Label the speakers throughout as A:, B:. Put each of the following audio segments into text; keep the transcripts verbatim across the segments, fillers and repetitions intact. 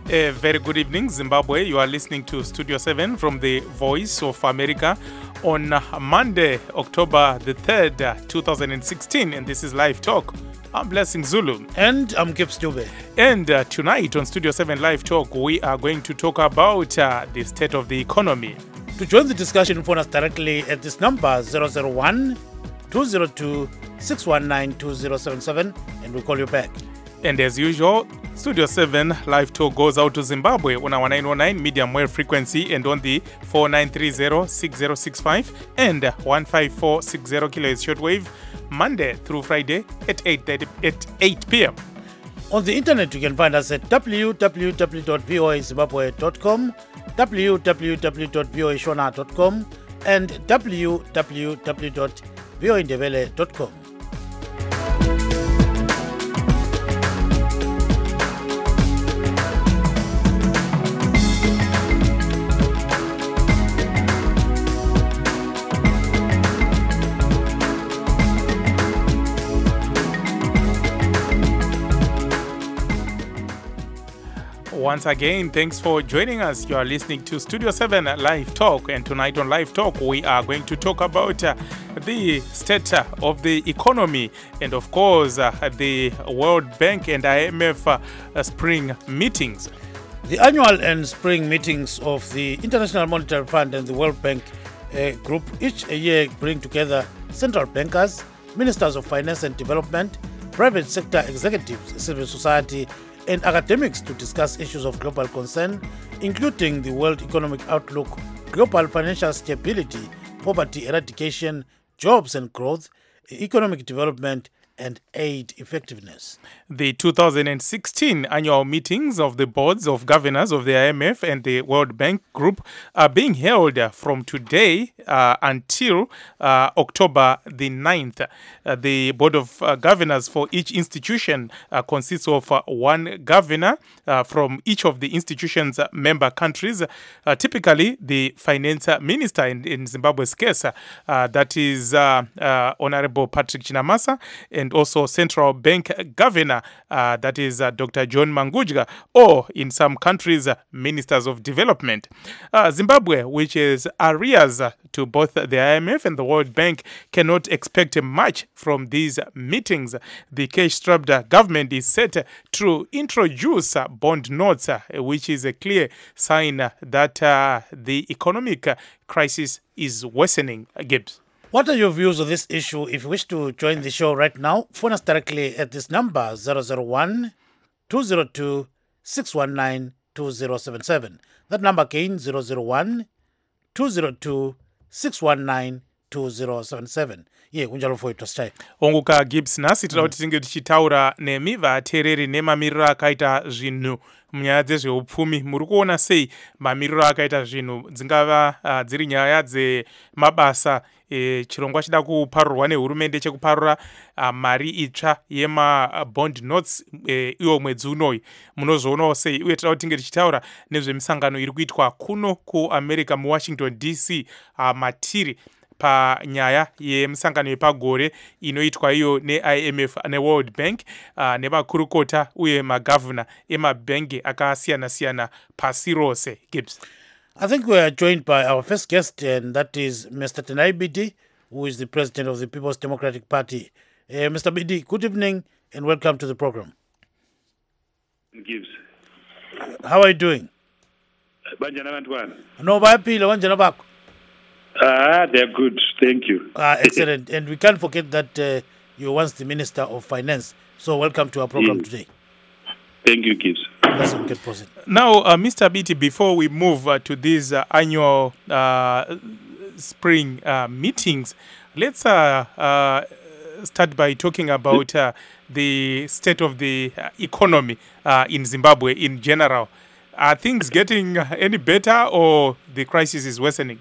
A: A very good evening, Zimbabwe. You are listening to Studio seven from the Voice of America on Monday, October the third, two thousand sixteen, and this is Live Talk. I'm Blessing Zulu.
B: And I'm Gibbs Dube.
A: And uh, tonight on Studio seven Live Talk, we are going to talk about uh, the state of the economy.
B: To join the discussion, phone us directly at this number, zero zero one, two zero two, six one nine, two zero seven seven, and we'll call you back.
A: And as usual, Studio seven Live Talk goes out to Zimbabwe on our nine oh nine medium wave frequency and on the four nine three zero, six zero six five and one five four six zero kilohertz shortwave, Monday through Friday at eight p.m.
B: On the internet, you can find us at w w w dot v o a zimbabwe dot com, w w w dot v o a shona dot com, and w w w dot v o a ndebele dot com.
A: Once again, thanks for joining us. You are listening to Studio seven Live Talk, and tonight on Live Talk, we are going to talk about uh, the state uh, of the economy and, of course, uh, the World Bank and I M F uh, uh, spring meetings.
B: The annual and spring meetings of the International Monetary Fund and the World Bank uh, Group each a year bring together central bankers, ministers of finance and development, private sector executives, civil society, and academics to discuss issues of global concern, including the world economic outlook, global financial stability, poverty eradication, jobs and growth, economic development, and aid effectiveness.
A: The two thousand sixteen annual meetings of the boards of governors of the I M F and the World Bank Group are being held from today uh, until uh, October the ninth. Uh, the board of uh, governors for each institution uh, consists of uh, one governor uh, from each of the institution's uh, member countries. Uh, typically, the finance minister in, in Zimbabwe's case, uh, that is uh, uh, Honorable Patrick Chinamasa, and also central bank governor, uh, that is uh, Doctor John Mangudya, or in some countries, uh, ministers of development. Uh, Zimbabwe, which is arrears uh, to both the I M F and the World Bank, cannot expect much from these meetings. The cash-strapped government is set to introduce uh, bond notes, uh, which is a clear sign uh, that uh, the economic uh, crisis is worsening. Uh, Gibbs.
B: What are your views on this issue? If you wish to join the show right now, phone us directly at this number, zero zero one, two zero two, six one nine, two zero seven seven. That number again, zero zero one, two zero two, six one nine, two zero seven seven. Ye kunjalo for it
A: onguka Gibbs nasi tira kuti tinge tichitaura nemi vateereri nemamiriro akaita zvinhu munyaya dzezveupfumi. Muri kuona sei mamiriro akaita zvinhu, dzingava uh, dziri nyaya dzemabasa, E, chirongwa chida kuparurwa nehurumende chekuparura uh, mari itsva yema uh, bond notes e, iwo mwedzi unoyi. Munozoonawo sei? Uye tira kuti tinge tichitaura nezvemisangano iri kuitwa kuno kuAmerica muWashington D C uh, matiri panyaya yemisangano yepagore inoitwa iyo ne-I M F ne-World Bank uh, nevakurukota uye magavana emabhengi akasiyana-siyana pasi rose. Gibbs.
B: I think we are joined by our first guest, and that is Mister Tenai Bidi, who is the president of the People's Democratic Party. Uh, Mister Bidi, good evening and welcome to the program.
C: Gibbs.
B: How are you doing? No,
C: Ah, they're good. Thank you.
B: Ah, excellent. And we can't forget that uh, you were once the Minister of Finance. So welcome to our program mm. today.
C: Thank you, Gibbs.
A: Now, uh, Mister Beatty, before we move uh, to these uh, annual uh, spring uh, meetings, let's uh, uh, start by talking about uh, the state of the uh, economy uh, in Zimbabwe in general. Are things getting any better or the crisis is worsening?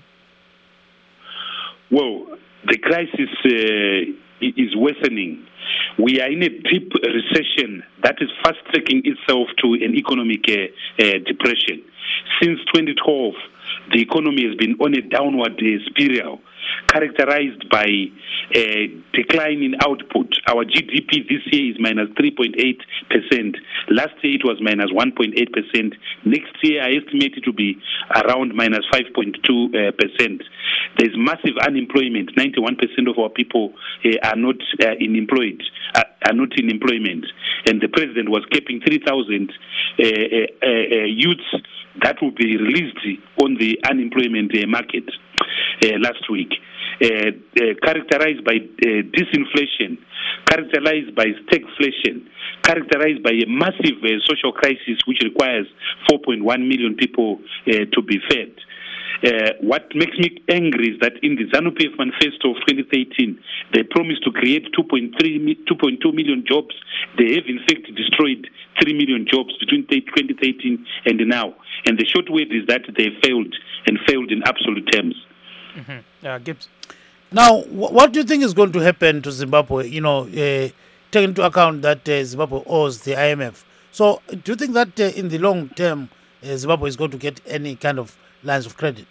C: Well, the crisis uh, is worsening. We are in a deep recession that is fast-tracking itself to an economic uh, uh, depression. Since twenty twelve, the economy has been on a downward uh, spiral. characterized by a decline in output. Our G D P this year is minus three point eight percent. Last year it was minus one point eight percent. Next year I estimate it to be around minus five point two percent. There's massive unemployment. ninety-one percent of our people uh, are not uh, in employed, uh, are not in employment. And the president was keeping three thousand uh, uh, uh, youths that will be released on the unemployment uh, market uh, last week. Uh, uh, characterized by uh, disinflation, characterized by stagflation, characterized by a massive uh, social crisis which requires four point one million people uh, to be fed. Uh, what makes me angry is that in the ZANU-P F manifesto of twenty thirteen, they promised to create two point two million jobs. They have in fact destroyed three million jobs between twenty thirteen and now. And the short word is that they failed, and failed in absolute terms.
A: Mm-hmm. Uh, Gibbs.
B: Now, wh- what do you think is going to happen to Zimbabwe, you know, uh, taking into account that uh, Zimbabwe owes the I M F? So do you think that uh, in the long term, uh, Zimbabwe is going to get any kind of lines of credit?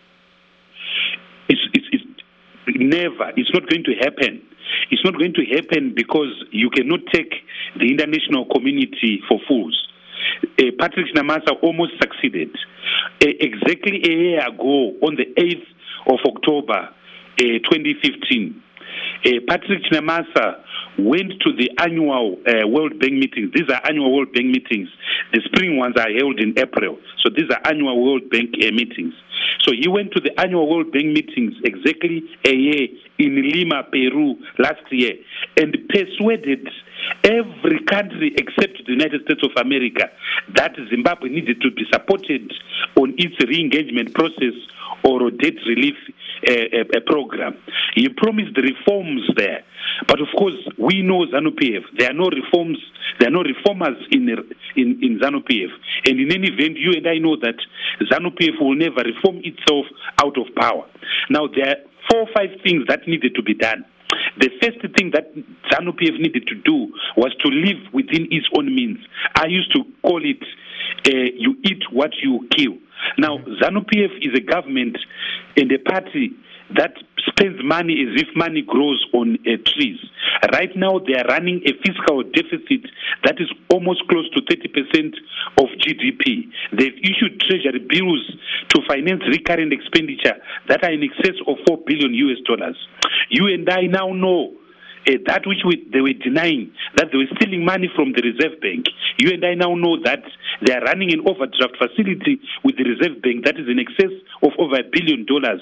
C: It's, it's, it's never. It's not going to happen. It's not going to happen because you cannot take the international community for fools. Uh, Patrick Namasa almost succeeded. Uh, exactly a year ago, on the eighth of October, uh, twenty fifteen, uh, Patrick Namasa went to the annual uh, World Bank meetings. These are annual World Bank meetings. The spring ones are held in April. So these are annual World Bank uh, meetings. So he went to the annual World Bank meetings exactly a year in Lima, Peru, last year, and persuaded every country except the United States of America that Zimbabwe needed to be supported on its re-engagement process or a debt relief uh, a, a program. He promised reforms there. But of course, we know ZANU-P F. There are no reforms. There are no reformers in in, in ZANU-P F. And in any event, you and I know that ZANU-P F will never reform itself out of power. Now, there are four or five things that needed to be done. The first thing that ZANU-P F needed to do was to live within its own means. I used to call it, uh, you eat what you kill. Now, ZANU-P F is a government and a party that spends money as if money grows on uh, trees. Right now, they are running a fiscal deficit that is almost close to thirty percent of G D P. They've issued treasury bills to finance recurrent expenditure that are in excess of four billion U S dollars. You and I now know Uh, that which we, they were denying, that they were stealing money from the Reserve Bank. You and I now know that they are running an overdraft facility with the Reserve Bank that is in excess of over a billion dollars.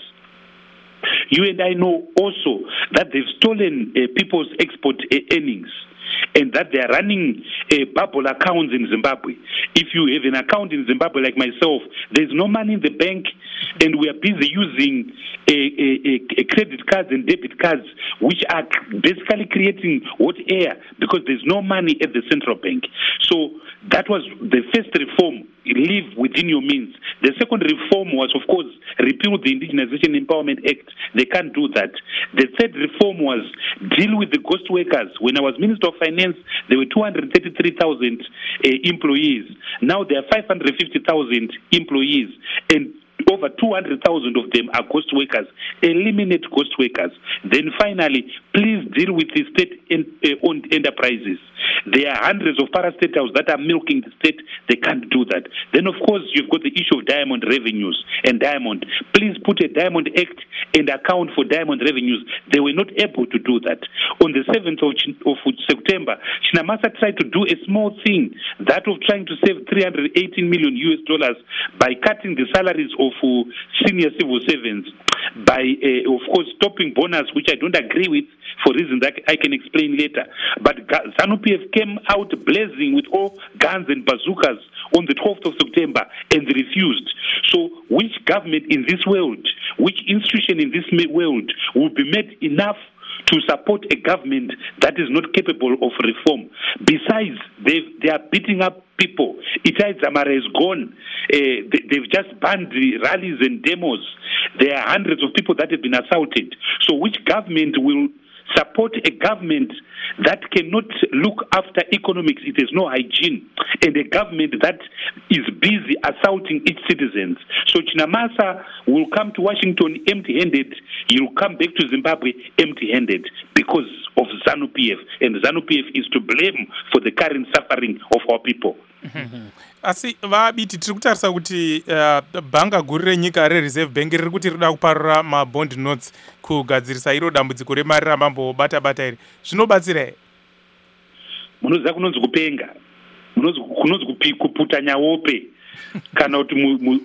C: You and I know also that they've stolen uh, people's export uh, earnings, and that they are running uh, bubble accounts in Zimbabwe. If you have an account in Zimbabwe like myself, there's no money in the bank, and we are busy using a, a, a credit cards and debit cards, which are basically creating hot air because there's no money at the central bank. So that was the first reform. Live within your means. The second reform was, of course, repeal the Indigenization Empowerment Act. They can't do that. The third reform was deal with the ghost workers. When I was Minister of Finance, there were two hundred thirty-three thousand uh, employees. Now there are five hundred fifty thousand employees, and over two hundred thousand of them are ghost workers. Eliminate ghost workers. Then finally, please deal with the state-owned enterprises. There are hundreds of parastatals that are milking the state. They can't do that. Then, of course, you've got the issue of diamond revenues and diamond. Please put a Diamond Act and account for diamond revenues. They were not able to do that. On the seventh of, of September, Shinamasa tried to do a small thing, that of trying to save three hundred eighteen million U S dollars by cutting the salaries of uh, senior civil servants, by, uh, of course, stopping bonus, which I don't agree with for reasons that I can explain later. But ZANU-P F came out blazing with all guns and bazookas on the twelfth of September, and they refused. So which government in this world, which institution in this world will be made enough to support a government that is not capable of reform? Besides, they they are beating up people. Itai Dzamara is gone. Uh, they, they've just banned the rallies and demos. There are hundreds of people that have been assaulted. So which government will support a government that cannot look after economics. It has no hygiene, and a government that is busy assaulting its citizens. So Chinamasa will come to Washington empty-handed. He will come back to Zimbabwe empty-handed because of ZANU-P F, and ZANU-P F is to blame for the current suffering of our people.
A: Mm-hmm. Asi vabiti tiri kutarisa kuti uh, bhanga guru renyika rereserve bank riri kuti rida kuparura mabond notes kugadzirisa iro dambudziko remari ramambobata bata iri zvinobatsira here?
C: Munoziva kunonzi kupenga, kunonzi kuputa nyawope kana kuti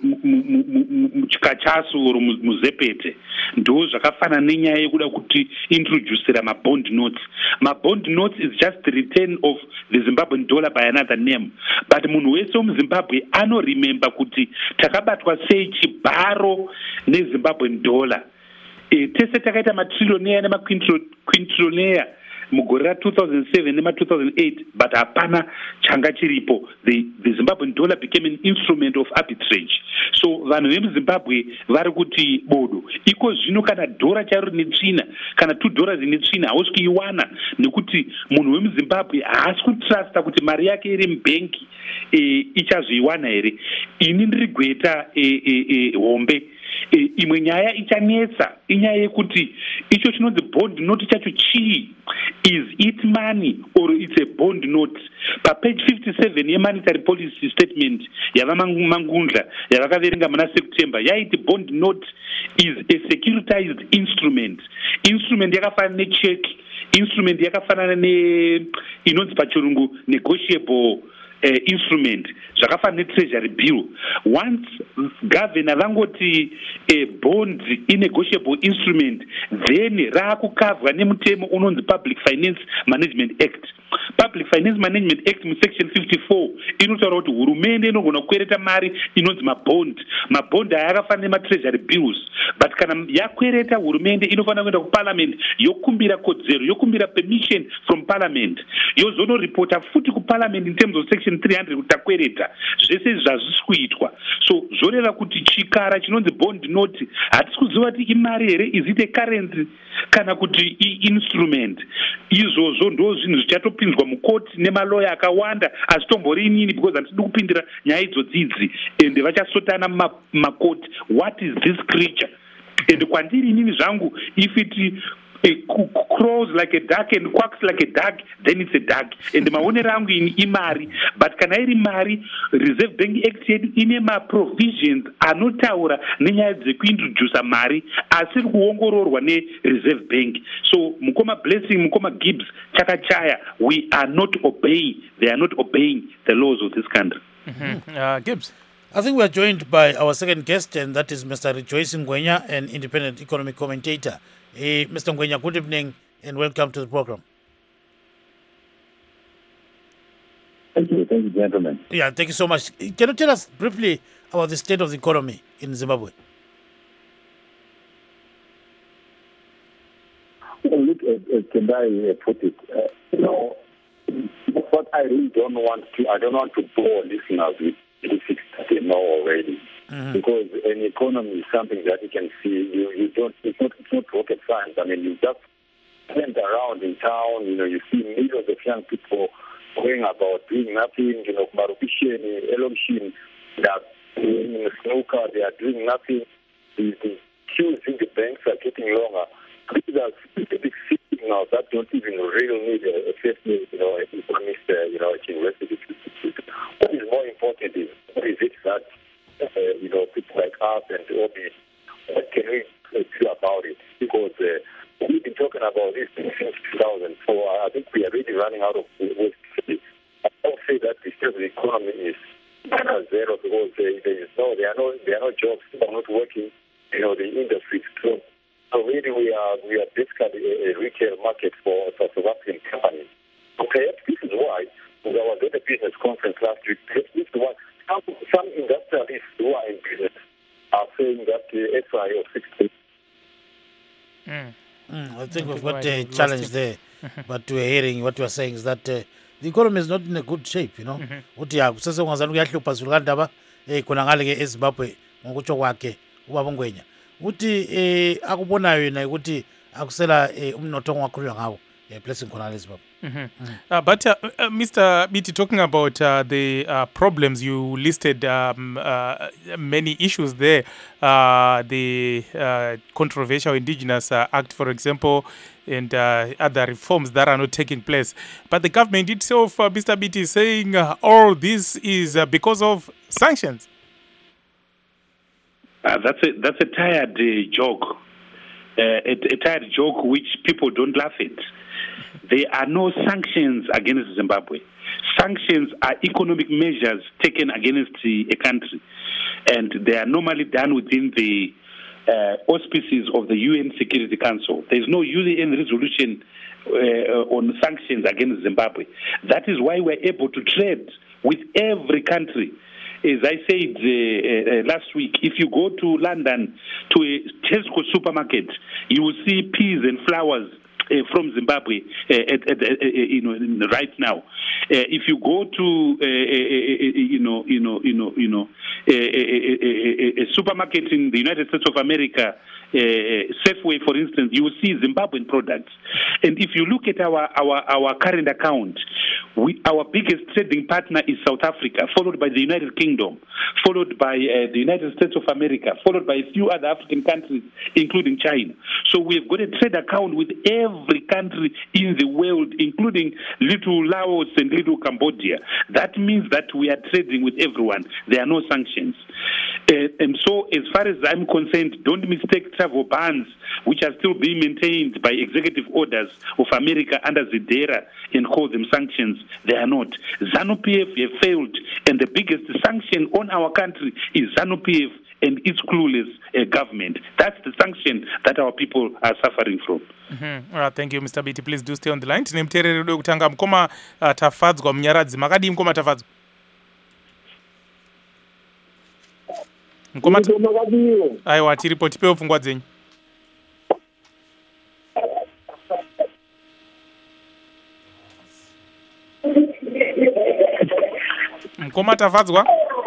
C: chikachasu oro muzepete. Ndo zvakafanana nenyaya yekuda kuti introducera mabond notes. Mabond notes is just the return of the Zimbabwean dollar by another name. But munhu wese muZimbabwe ano remember kuti takabatwa sei chibharo neZimbabwean dollar. E, tese takaita matrilionaire nemaquintrillionaire mugore ra two thousand seven nema two thousand eight, but hapana changa chiripo. The, the Zimbabwean dollar became an instrument of arbitrage. So vanhu vemuZimbabwe vari kuti bodo iko zvino kana dhora charo netsvina kana two dollars netsvina hausi kuiwana nekuti munhu wemuZimbabwe haasi kutrusta kuti mari yake iri mubhengi e, ichazoiwana here. Ini ndiri kuita e, e, e, hombe e, imwe nyaya ichanetsa inyaya yekuti icho chinonzi bond note chacho chii. Is it money or it's a bond note? Pa page fifty-seven yemonetary policy statement yava mangundla yavakaverenga muna September yaiti bond note is a securitized instrument. Instrument yakafanana necheck, instrument yakafanana ne inonzi pachirungu negotiable Uh, instrument zvakafanana netreasury bill. Once governor vangoti a bond negotiable instrument, then raakukavwa nemutemo unonzi Public Finance Management Act. Public Finance Management Act musection fifty-four inotaura kuti hurumende inogona kukwereta mari inonzi mabond. Mabond aya akafanana nematreasury bills, but kana yakwereta hurumende inofanira kuenda kuparliament yokumbira kodzero, yokumbira permission from parliament, yozonoripota futi kuparliament in terms of section three hundred kuti takwereta. Zvese zvazvisi kuitwa. So zvoreva kuti chikara chinonzi bond note hatisi kuziva kuti imari here, is it a currency kana kuti instrument. Izvozvo ndo zvinhu zvichatopinzwa mukoti nemaloya akawanda azvitombori inini because handidi kupindira nyaya idzodzidzi ende vachasotana mumakoti. What is this creature? And kwandiri inini zvangu, if it it crows like a duck and quacks like a duck, then it's a duck. And maonero angu ini imari, but kana iri mari, Reserve Bank Act yedu ine ma provisions anotaura nenyaya dzekuintroduce mari asiri kuongororwa ne Reserve Bank. So mukoma Blessing, mukoma Gibbs chakachaya, we are not obeying, they are not obeying the laws of this country.
A: Mm-hmm. uh, Gibbs,
B: I think we are joined by our second guest, and that is Mister Rejoice Ngwenya, an independent economic commentator. Hey, Mister Ngwenya, good evening and welcome to the program.
D: Thank you, thank you, gentlemen.
B: Yeah, thank you so much. Can you tell us briefly about the state of the economy in Zimbabwe?
D: Well, look, as, as Tendai put it, uh, you know, what I really don't want to, I don't want to bore listeners with statistics that they know already. Mm-hmm. Because an economy is something that you can see. You, you don't. It's not. It's not rocket science. I mean, you just stand around in town. You know, you see millions of young people going about doing nothing. You know, Marubishin, Elomshin, that in snooker, they are doing nothing. The, the queues in the banks are getting longer. These are specific cities now that don't even really need a, a first, you know, an economist, uh, you know, at university. What is more important is what is it that Uh, you know, people like us and O B, what can we do about it? Because uh, we've been talking about this since two thousand, so I think we are really running out of ways to say. I don't say that the state of the economy is zero because uh, there is no, there are no, there are no jobs. People are not working. You know, the industry is closed. So really, we are we are basically a, a retail market for for South African companies. Okay, this is why we was at the business conference last week. This is why. Some, some industrialists who are in business are saying that the S I of sixty.
B: Mm. Mm, I think we've got a challenge there, but we're hearing what you're saying is that uh, the economy is not in a good shape, you know. Uthi ya kusase ungazana kuyahlupa zulukandaba eh khona ngale ke eZimbabwe ngokutsho kwakhe ubaba Ngwenya. Uthi eh akubonayo yena ukuthi akusela eh, umnotho ongakhulunywa ngawo eh, blessing khona lezimbabwe.
A: Uh, but uh, uh, Mister Biti, talking about uh, the uh, problems you listed, um, uh, many issues there. Uh, the uh, controversial Indigenous uh, Act, for example, and uh, other reforms that are not taking place. But the government itself, uh, Mister Biti, is saying uh, all this is uh, because of sanctions.
C: Uh, that's a that's a tired uh, joke, uh, a, a tired joke which people don't laugh at. There are no sanctions against Zimbabwe. Sanctions are economic measures taken against a country, and they are normally done within the uh, auspices of the U N Security Council. There is no U N resolution uh, on sanctions against Zimbabwe. That is why we're able to trade with every country. As I said uh, uh, last week, if you go to London to a Tesco supermarket, you will see peas and flowers Uh, from Zimbabwe, uh, at, at, uh, you know, right now. Uh, if you go to, uh, uh, you know, you know, you know, you know, a, a, a, a supermarket in the United States of America, uh, Safeway, for instance, you will see Zimbabwean products. And if you look at our our, our current account, we, our biggest trading partner is South Africa, followed by the United Kingdom, followed by uh, the United States of America, followed by a few other African countries, including China. So we've got a trade account with every country in the world, including little Laos and little Cambodia. That means that we are trading with everyone. There are no sanctions. Uh, and so, as far as I'm concerned, don't mistake travel bans, which are still being maintained by executive orders of America under ZEDERA, and call them sanctions. They are not. ZANU-P F have failed, and the biggest sanction on our country is ZANU-P F and its clueless uh, government. That's the sanction that our people are suffering from.
A: Mm-hmm. All right, thank you, Mister Biti. Please do stay on the line. Tine mterere do kutanga mkoma uh, tafadzwa mnyaradzi. Makadi mkoma tafadzwa. Mkoma ta... Aiwa, tiripo tipeo fungwa dzenyu. Mkoma tafadzwa.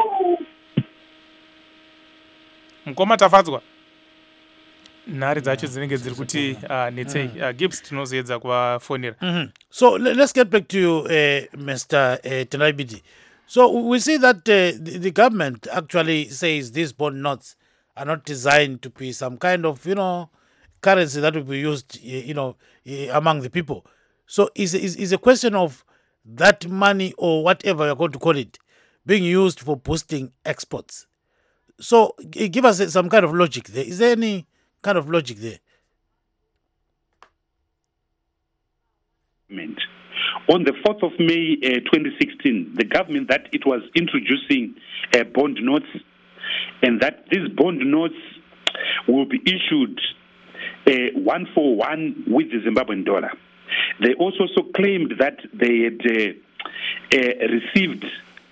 A: Mkoma tafadzwa. Nari dzacho dzinenge dziri kuti uh, netsei uh, Gibbs tinozoedza kuvafonera.
B: Mm-hmm. So let's get back to you, uh, Mister Uh, Tendai Biti. So we see that uh, the, the government actually says these bond notes are not designed to be some kind of, you know, currency that will be used, you know, among the people. So is is is a question of that money or whatever you're going to call it being used for boosting exports. So give us some kind of logic there. Is there any kind of logic there?
C: On the fourth of May uh, twenty sixteen, the government that it was introducing uh, bond notes, and that these bond notes will be issued uh, one for one with the Zimbabwean dollar. They also so claimed that they had uh, uh, received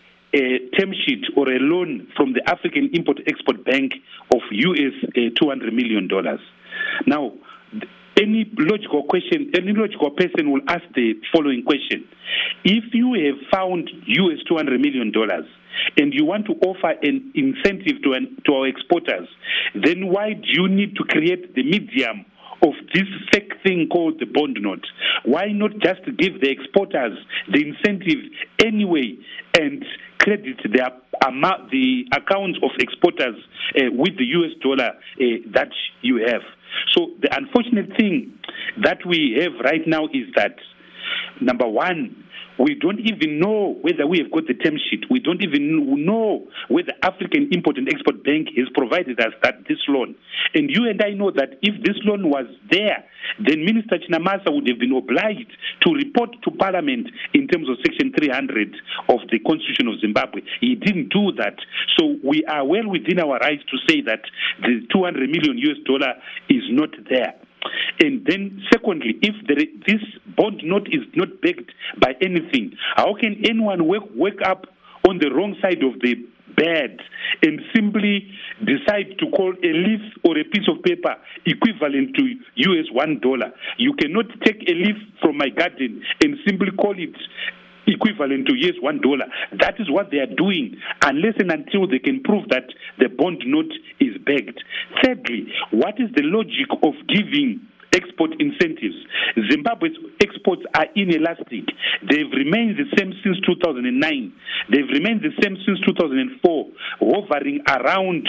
C: a term sheet or a loan from the African Import-Export Bank of U S uh, two hundred million dollars. Now, any logical question, any logical person will ask the following question. If you have found U S two hundred million dollars and you want to offer an incentive to, an, to our exporters, then why do you need to create the medium of this fake thing called the bond note? Why not just give the exporters the incentive anyway and credit their amount, the accounts of exporters uh, with the U S dollar uh, that you have? So the unfortunate thing that we have right now is that, number one, we don't even know whether we have got the term sheet. We don't even know whether African Import and Export Bank has provided us that this loan. And you and I know that if this loan was there, then Minister Chinamasa would have been obliged to report to Parliament in terms of Section three hundred of the Constitution of Zimbabwe. He didn't do that. So we are well within our rights to say that the two hundred million U S dollar is not there. And then, secondly, if there is, this bond note is not backed by anything, how can anyone wake, wake up on the wrong side of the bed and simply decide to call a leaf or a piece of paper equivalent to U S one dollar? You cannot take a leaf from my garden and simply call it equivalent to yes one dollar. That is what they are doing, unless and until they can prove that the bond note is backed. Thirdly, what is the logic of giving export incentives. Zimbabwe's exports are inelastic. They've remained the same since two thousand nine. They've remained the same since two thousand four, hovering around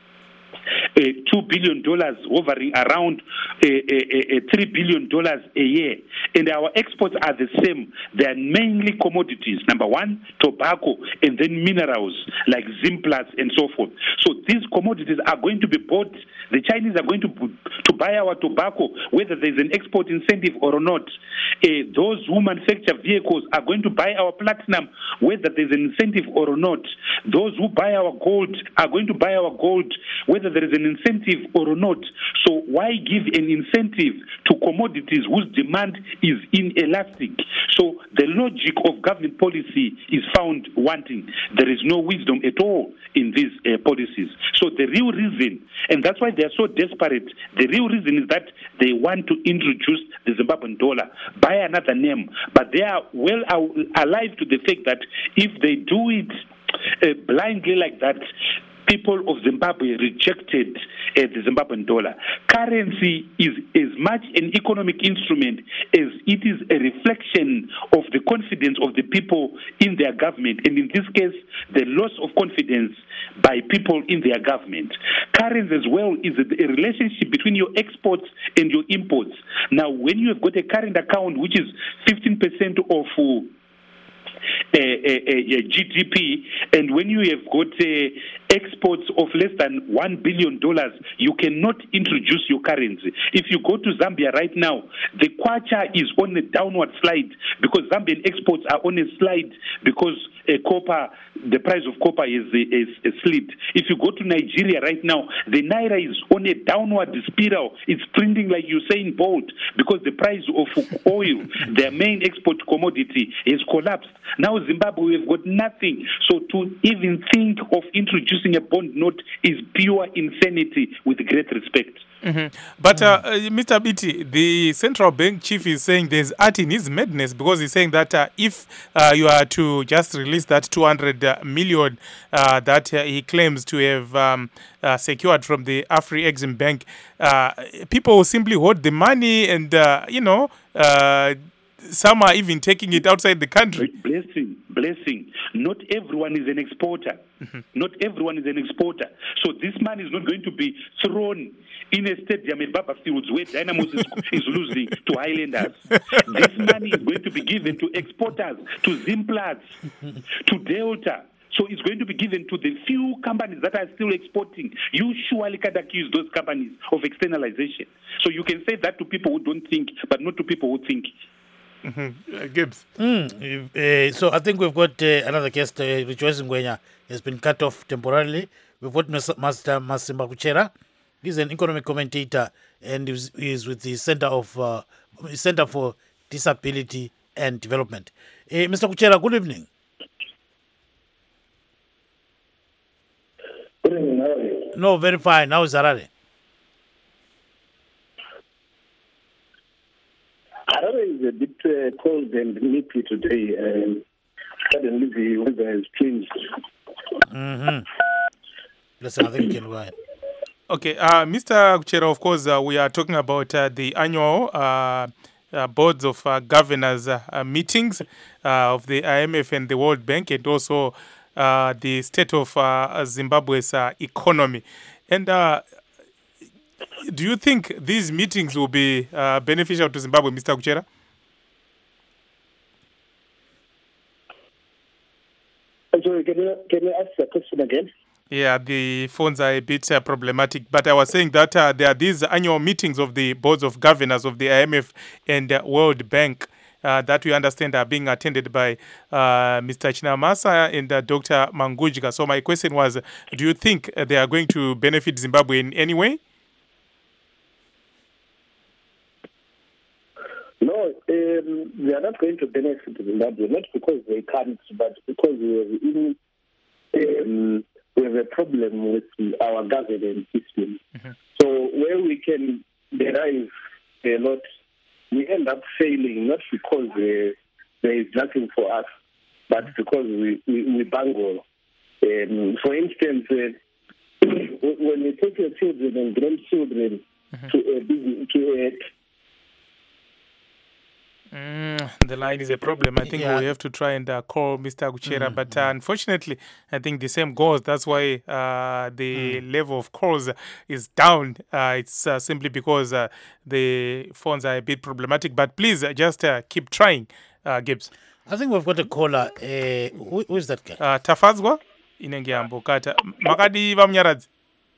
C: Uh, two billion dollars, hovering around uh, uh, uh, three billion dollars a year. And our exports are the same. They are mainly commodities. Number one, tobacco, and then minerals like Zimplats and so forth. So these commodities are going to be bought. The Chinese are going to, to buy our tobacco, whether there's an export incentive or not. Uh, those who manufacture vehicles are going to buy our platinum, whether there's an incentive or not. Those who buy our gold are going to buy our gold, whether there is an incentive or not. So why give an incentive to commodities whose demand is inelastic? So the logic of government policy is found wanting. There is no wisdom at all in these uh, policies. So the real reason, and that's why they are so desperate, the real reason is that they want to introduce the Zimbabwean dollar by another name. But they are well alive to the fact that if they do it uh, blindly like that, people of Zimbabwe rejected uh, the Zimbabwean dollar. Currency is as much an economic instrument as it is a reflection of the confidence of the people in their government, and in this case, the loss of confidence by people in their government. Currency as well is a, a relationship between your exports and your imports. Now, when you have got a current account which is fifteen percent of uh, Uh, uh, uh, G D P, and when you have got uh, exports of less than one billion dollars, you cannot introduce your currency. If you go to Zambia right now, the kwacha is on a downward slide because Zambian exports are on a slide because uh, copper, the price of copper is, is, is slid. If you go to Nigeria right now, the naira is on a downward spiral. It's trending like Usain Bolt because the price of oil, their main export commodity, has collapsed. Now Zimbabwe, we've got nothing. So to even think of introducing a bond note is pure insanity, with great respect.
A: Mm-hmm. But uh, uh, Mister Biti, the central bank chief is saying there's art in his madness because he's saying that uh, if uh, you are to just release that two hundred million uh, that uh, he claims to have um, uh, secured from the Afri-Exim Bank, uh, people will simply hold the money and, uh, you know, uh, some are even taking it outside the country.
C: Blessing, blessing. Not everyone is an exporter. Mm-hmm. Not everyone is an exporter. So this money is not going to be thrown in a stadium in Baba Fields where Dynamos is, is losing to Highlanders. This money is going to be given to exporters, to Zimplats, to Delta. So it's going to be given to the few companies that are still exporting. You surely can't accuse those companies of externalization. So you can say that to people who don't think, but not to people who think.
A: Mm-hmm. Uh, Gibbs.
B: Mm, uh, so I think we've got uh, another guest, uh, Rejoice Ngwenya, has been cut off temporarily. We've got Master Masimba Kuchera. He's an economic commentator and is, is with the Center of uh, Center for Disability and Development. Uh, Mister Kuchera, good evening.
D: Good evening, how are you?
B: No, very fine. How is Harare?
D: Harare is a bit uh, cold and nippy today. And suddenly the weather has changed.
B: Mm-hmm. Listen, I think you can go ahead.
A: Okay, uh, Mister Kuchera, of course, uh, we are talking about uh, the annual uh, uh, boards of uh, governors uh, uh, meetings uh, of the I M F and the World Bank, and also uh, the state of uh, Zimbabwe's uh, economy. And uh, do you think these meetings will be uh, beneficial to Zimbabwe, Mister Kuchera?
D: Sorry, can you, can you ask the question again?
A: Yeah, the phones are a bit uh, problematic, but I was saying that uh, there are these annual meetings of the boards of governors of the I M F and uh, World Bank uh, that we understand are being attended by uh, Mister Chinamasa and uh, Doctor Mangujika. So my question was, do you think uh, they are going to benefit Zimbabwe in any way?
D: No, um, they are not going to benefit Zimbabwe, not because they can't, but because we have, in, um, we have a problem with our governance system. Mm-hmm. So where we can derive a lot, we end up failing, not because uh, there is nothing for us, but because we, we, we bungle. Um, for instance, uh, when you take your children and grandchildren mm-hmm. to a business, to a
A: Mm, the line is a problem. I think
B: Yeah.
A: we have to try and uh, call Mister Kuchera, but uh, unfortunately, I think the same goes. That's why uh, the level of calls is down. Uh, it's uh, simply because uh, the phones are a bit problematic. But please uh, just uh, keep trying, uh, Gibbs.
B: I think we've got a caller. Uh, who, who is that guy?
A: Uh, Tafadzwa inenge yambokata makadi vamnyaradzi.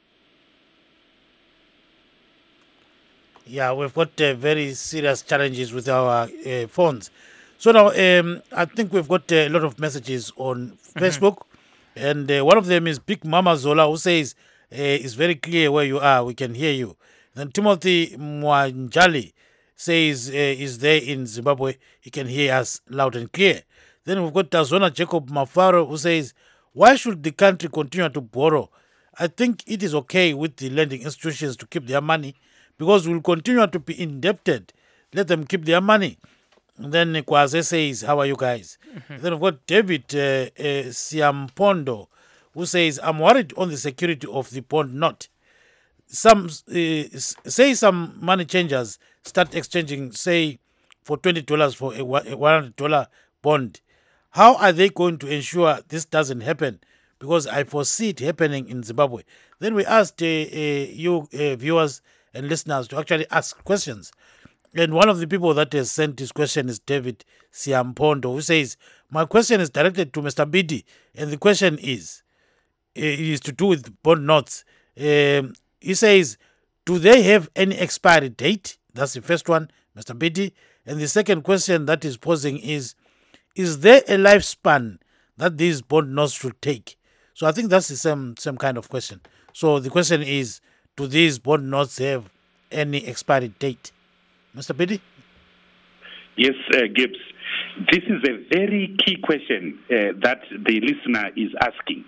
B: Yeah, we've got uh, very serious challenges with our uh, phones. So now um, I think we've got a lot of messages on Facebook, and uh, one of them is Big Mama Zola, who says uh, it's very clear where you are. We can hear you. Then Timothy Mwanjali says uh, is there in Zimbabwe. He can hear us loud and clear. Then we've got Tazona Jacob Mafaro, who says, why should the country continue to borrow? I think it is okay with the lending institutions to keep their money, because we'll continue to be indebted. Let them keep their money. And then Kwaze says, how are you guys? Mm-hmm. Then we've got David uh, uh, Siampondo, who says, I'm worried on the security of the bond note. Some uh, say some money changers start exchanging, say, for twenty dollars for a one hundred dollars bond. How are they going to ensure this doesn't happen? Because I foresee it happening in Zimbabwe. Then we asked uh, uh, you uh, viewers and listeners to actually ask questions. And one of the people that has sent this question is David Siampondo, who says, my question is directed to Mister Bidi, and the question is, uh, it is to do with bond notes. Um, he says, do they have any expiry date? That's the first one, Mister Bidi. And the second question that is posing is, is there a lifespan that these bond notes should take? So I think that's the same, same kind of question. So the question is, do these bond notes have any expiry date? Mister Bidi?
C: Yes, uh, Gibbs. This is a very key question uh, that the listener is asking.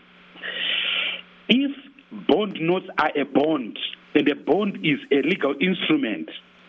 C: If bond notes are a bond, and a bond is a legal instrument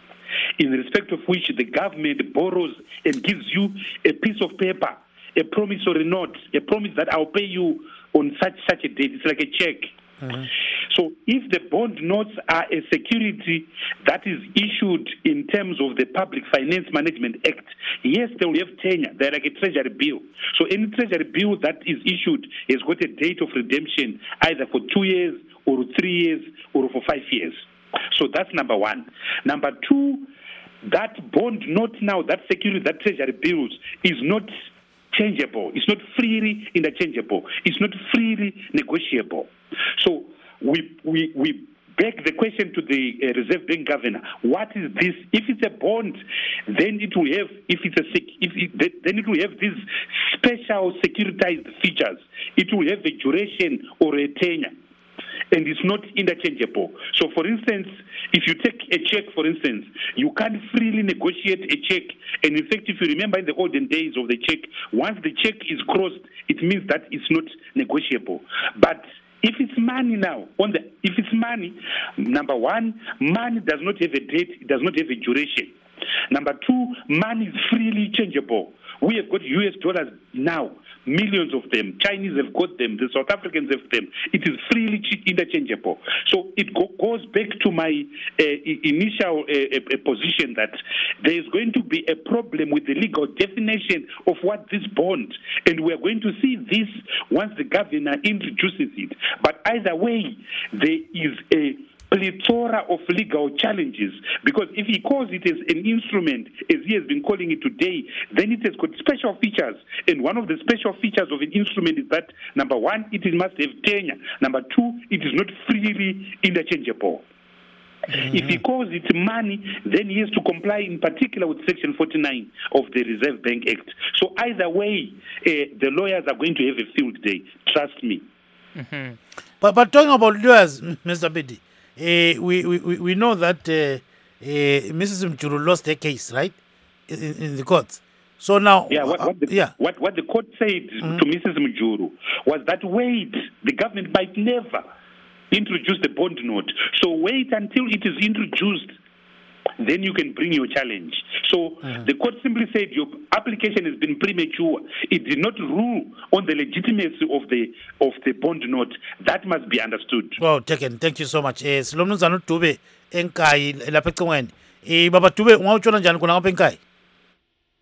C: in respect of which the government borrows and gives you a piece of paper, a promissory note, a promise that I'll pay you on such such a date. It's like a check. Mm-hmm. So if the bond notes are a security that is issued in terms of the Public Finance Management Act, yes, they will have tenure. They're like a treasury bill. So any treasury bill that is issued has got a date of redemption either for two years or three years or for five years. So that's number one. Number two, that bond note now, that security, that treasury bills is not changeable. It's not freely interchangeable. It's not freely negotiable. So we we we beg the question to the uh, Reserve Bank governor: what is this? If it's a bond, then it will have. If it's a sec, if it, then it will have these special securitized features. It will have a duration or a tenure, and it's not interchangeable. So, for instance, if you take a check, for instance, you can't freely negotiate a check. And in fact, if you remember in the olden days of the check, once the check is crossed, it means that it's not negotiable. But if it's money now, on the if it's money, number one, money does not have a date, it does not have a duration. Number two, money is freely changeable. We have got U S dollars now, millions of them. Chinese have got them. The South Africans have them. It is freely interchangeable. So it go, goes back to my uh, initial uh, uh, position that there is going to be a problem with the legal definition of what this bond, and we are going to see this once the governor introduces it. But either way, there is a plethora of legal challenges, because if he calls it as an instrument, as he has been calling it today, then it has got special features. And one of the special features of an instrument is that, number one, it must have tenure. Number two, it is not freely interchangeable. Mm-hmm. If he calls it money, then he has to comply in particular with Section forty-nine of the Reserve Bank Act. So either way, uh, the lawyers are going to have a field day. Trust me.
B: Mm-hmm. But, but talking about lawyers, Mister Bidi, Uh, we, we we know that uh, uh, Missus Mjuru lost her case, right, in, in the courts. So now,
C: yeah, what, what, the,
B: uh, yeah.
C: what, what the court said mm-hmm. to Missus Mjuru was that wait, the government might never introduce the bond note. So wait until it is introduced, then you can bring your challenge. So mm-hmm. the court simply said your application has been premature. It did not rule on the legitimacy of the of the bond note. That must be understood.
B: Well taken. Thank you so much. Eh, Silomnuzana Tube enkai lapha ecingweni. Eh, baba Tube ungawutshona njani khona ngapha enkai?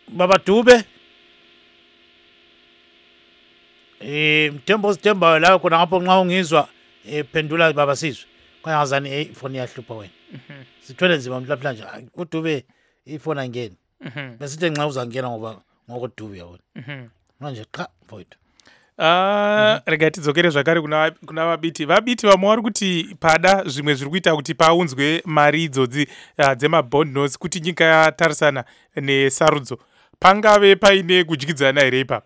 B: Baba Dube eh Mthembu Sithembayo la khona ngapho nxa ungizwa ephendula baba Sizwe kwangazani hey ifoni yahlupha wena sithwele nzima mhlawumbe nje uDube ifoni angeni besithi nxa uzangena ngoba ngokuDube yabona manje cha mfowethu.
A: Ah, rega tidzokere zvakare kuna kuna vabiti vabiti vamwe vari kuti pada zvimwe zviri kuita kuti paunzwe mari idzodzi uh, dzemabond notes kuti nyika yatarisana nesarudzo pangave paine kudyidzana here ipapo.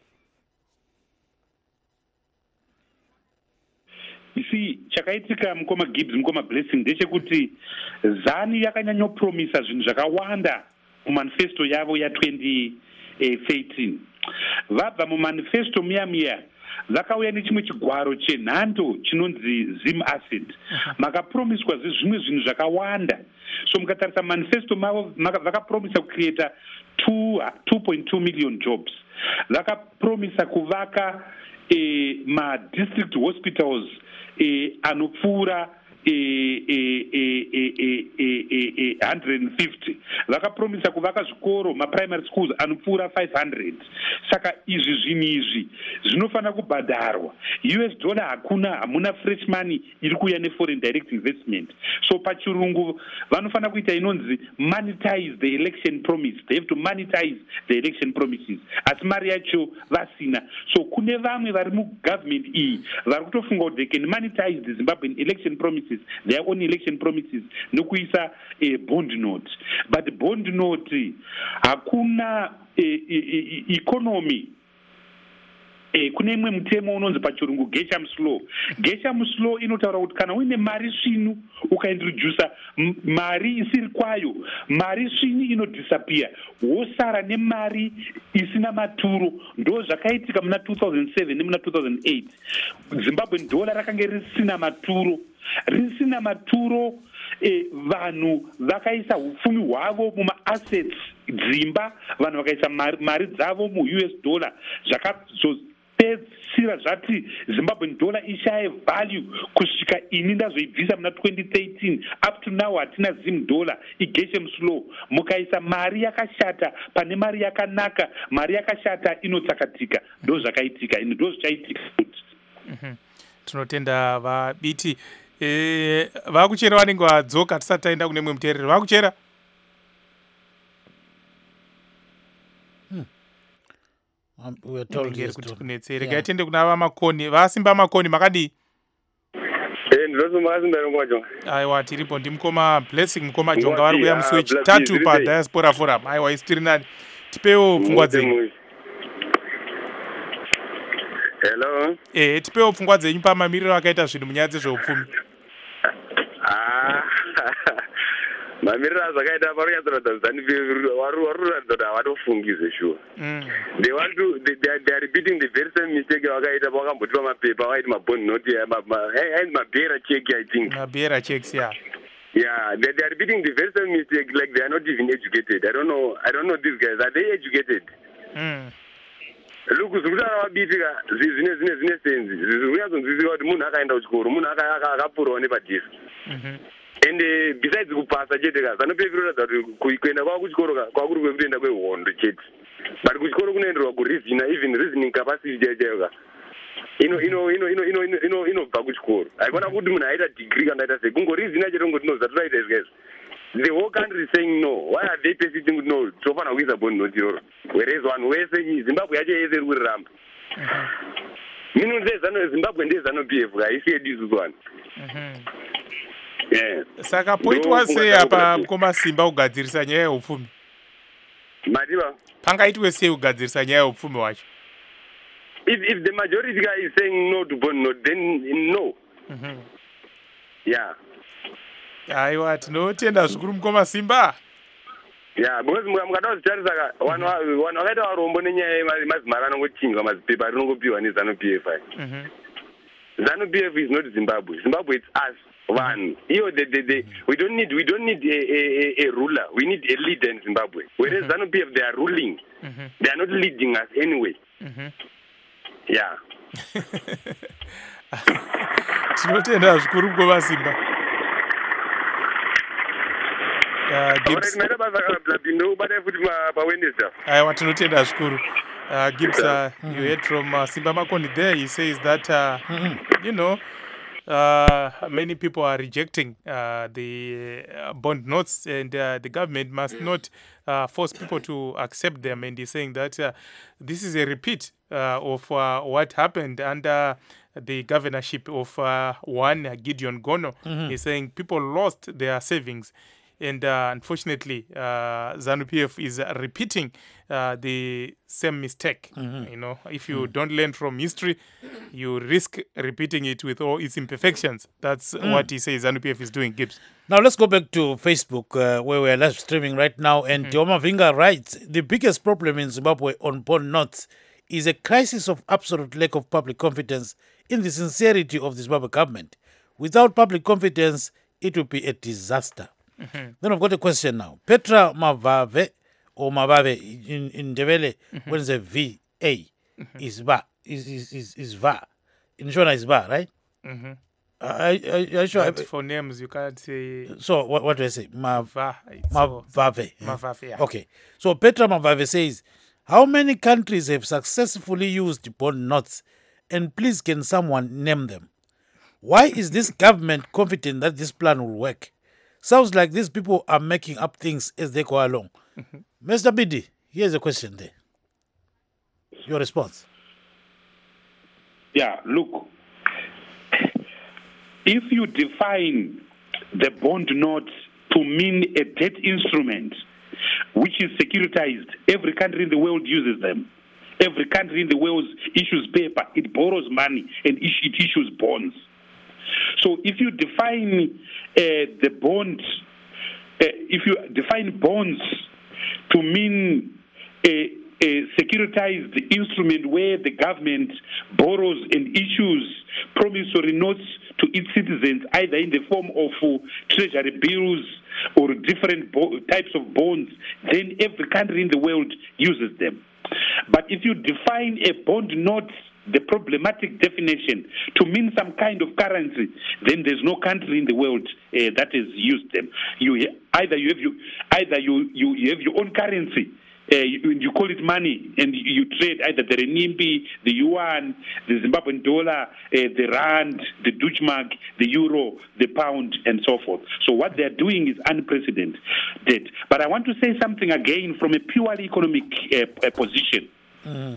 C: isi chakaitika mukoma Gibbs mukoma Blessing ndechekuti ZANU yakanyanyopromisa zvinhu zvakawanda mumanifesto yavo ya twenty thirteen. Vabva mumanifesto miya miya vakauya nechimwe chigwaro chenhando chinonzi Zim Asset. Makapromiswa zvimwe zvinhu zvakawanda. So mukatarisa manifesto mavo vakapromisa kucreata two point two million jobs. Vakapromisa kuvaka eh, ma district hospitals eh, anopfuura E, e, e, e, e, e, e, one hundred fifty. Vakapromisa kuvaka zvikoro maprimary schools anopfuura five hundred. Saka izvi zvinhu izvi zvinofanira kubhadharwa. U S dollar hakuna, hamuna fresh money iri kuuya neforeign direct investment. So pachirungu vanofanira kuita inonzi monetize the election promise. They have to monetize the election promises. Asi mari yacho vasina. So kune vamwe vari mugovernment iyi vari kutofunga kuti they can monetize the Zimbabwean election promises, their own election promises, nokuisa a bond note. But the bond note hakuna e, e, e, economy. E, kune imwe mutemo unonzi pachirungu Gesham's law. Gesham's law inotaura kuti kana uine mari svinu ukaintrodusa mari isiri kwayo, mari svinu inodisappear, wosara nemari isina maturo. Ndo zvakaitika muna two thousand seven nemuna two thousand eight. Zimbabwean dollar rakanga risina maturo. Risina maturo, e, vanhu vakaisa upfumi hwavo muma-assets dzimba, vanhu vakaisa mari, mari dzavo mu-U S dollar. Zvakazopedzisira zvati Zimbabwean dollar ishaye value kusvika ini ndazoibvisa muna twenty thirteen. Up to now hatina Zim dollar, iGesham's law. Mukaisa mari yakashata pane mari yakanaka, mari yakashata inotsakatika. Ndo zvakaitika, ini ndo zvichaitika kuti.
A: Mhm. Tinotenda vabiti. Eh, vakuchera vanenge vadzoka tisati taenda kune mwe muteereri. Vakuchera?
B: Hmm. Um, we are told
A: Ndingeri
B: yes
A: kuti
B: to.
A: kunetsere.
B: Yeah.
A: Gaitende kuna vamakoni. Vasimba makoni makadi.
E: Eh, ndinozo makasimba ngoma jonga.
A: Aiwa tiripo ndimukoma Blessing mukoma Jonga vari kuya musi wechitatu pa Diaspora Forum. Aiwa isitiri nani. Tipewo pfungwa dzenyu.
E: Hello.
A: Eh, tipewo pfungwa dzenyu pamamiriro akaita zvinhu munyaya dzezveupfumi.
E: Ah. Mamiriro azakaita paronyatsoratidza kuti waruratidza kuti havatofungize sure.
A: Mm.
E: They want to they, they, are, they are repeating the very same mistake vakaita pakambotipa mapepa vaiti mabond note and mabera check I think.
A: Mabera checks yeah.
E: Yeah, they, they are repeating the very same mistake like they are not even educated. I don't know I don't know these guys. Are they educated?
A: Mm.
E: Look, zvikutaura vabitika zvine zvine zvine senzi zvinyatsonzwisika kuti munhu akaenda kuchikoro munhu akapfurawo nepadhisk.
A: Mhm.
E: And uh, besides kupasa chete ka zanopeviroratidza kuti kuenda kwako kuchikoro kwakuri kwekutoenda kwehondo chete, but kuchikoro kunoenderwa kurizina, even reasoning capacity chaichayo ka ino ino ino ino ino ino ino inobva kuchikoro. Haikona kuti munhu aita degree kana aita sei, kungorizina chete ngoti no zvatinoita izvi guys. The whole country is saying no. Why are they persisting with no? Tofanira kuisa bond note iroro. Whereas vanhu vese Zimbabwe yacho yese iri kuriramba. Minu ndezano Zimbabwe ndezano P F ka isi yedu isusu vanhu. Yeah.
A: Saka poitwa sei apa mukoma Simba kugadzirisa nyaya yeupfumi?
E: Madiba.
A: Pangaitwe sei kugadzirisa nyaya yeupfumi wacho?
E: If if the majority guy is saying no to bond note, then no.
A: Mhm.
E: Yeah.
A: Aiwa tinotenda zvikuru mukoma Simba.
E: Yeah, because mukada kuzitarisa ka vanhu vanhu vakaita varombo nenyaya yemazimara anongochinjwa mazipepa rinongopiwa nezano P F I.
A: Mhm.
E: ZANU P F is not Zimbabwe. Zimbabwe it's us. One, you the, the, the, we don't need we don't need a, a, a ruler. We need a leader in Zimbabwe. Whereas mm-hmm. ZANU P F they are ruling. Mm-hmm. They are not leading us anyway. Mm-hmm. Yeah.
A: Tinotenda zvikuru mukoma Simba. uh, Gibbs.
E: Alright, basa blabino bada futhi ba Wednesday.
A: I want to tell you, Shukuru. Uh, Gibbs, uh, you heard from uh, Simba Makondi there. He says that, uh, you know, uh, many people are rejecting uh, the uh, bond notes, and uh, the government must not uh, force people to accept them. And he's saying that uh, this is a repeat uh, of uh, what happened under the governorship of uh, one uh, Gideon Gono. Mm-hmm. He's saying people lost their savings. And uh, unfortunately, uh, ZANU P F is uh, repeating uh, the same mistake. Mm-hmm. You know, if you mm-hmm. don't learn from history, you risk repeating it with all its imperfections. That's mm. what he says ZANU P F is doing, Gibbs.
B: Now let's go back to Facebook, uh, where we are live streaming right now. And mm-hmm. Dioma Vinga writes, the biggest problem in Zimbabwe on bond notes is a crisis of absolute lack of public confidence in the sincerity of the Zimbabwe government. Without public confidence, it will be a disaster. Mm-hmm. Then I've got a question now. Petra Mavave or Mavave in, in Ndebele, mm-hmm. when the V A mm-hmm. is va is is is, is va. In Shona is va, right? Mm-hmm. I, I, I sure.
A: But for names you can't say.
B: So what what do I say?
A: Mava.
B: Mavave.
A: Mavave. Yeah.
B: Okay. So Petra Mavave says, how many countries have successfully used bond notes, and please can someone name them? Why is this government confident that this plan will work? Sounds like these people are making up things as they go along. Mm-hmm. Mister Bidi, here's a question there. Your response.
C: Yeah, look, if you define the bond note to mean a debt instrument, which is securitized, every country in the world uses them. Every country in the world issues paper, it borrows money, and it issues bonds. So if you define uh, the bond, uh, if you define bonds to mean a, a securitized instrument where the government borrows and issues promissory notes to its citizens, either in the form of uh, treasury bills or different bo- types of bonds, then every country in the world uses them. But if you define a bond note, the problematic definition, to mean some kind of currency, then there's no country in the world uh, that has used them. You either you have you either you, you, you have your own currency, uh, you, you call it money, and you trade either the renminbi, the yuan, the Zimbabwean dollar, uh, the rand, the Deutschmark, the euro, the pound, and so forth. So what they're doing is unprecedented. But I want to say something again from a purely economic uh, position. Mm.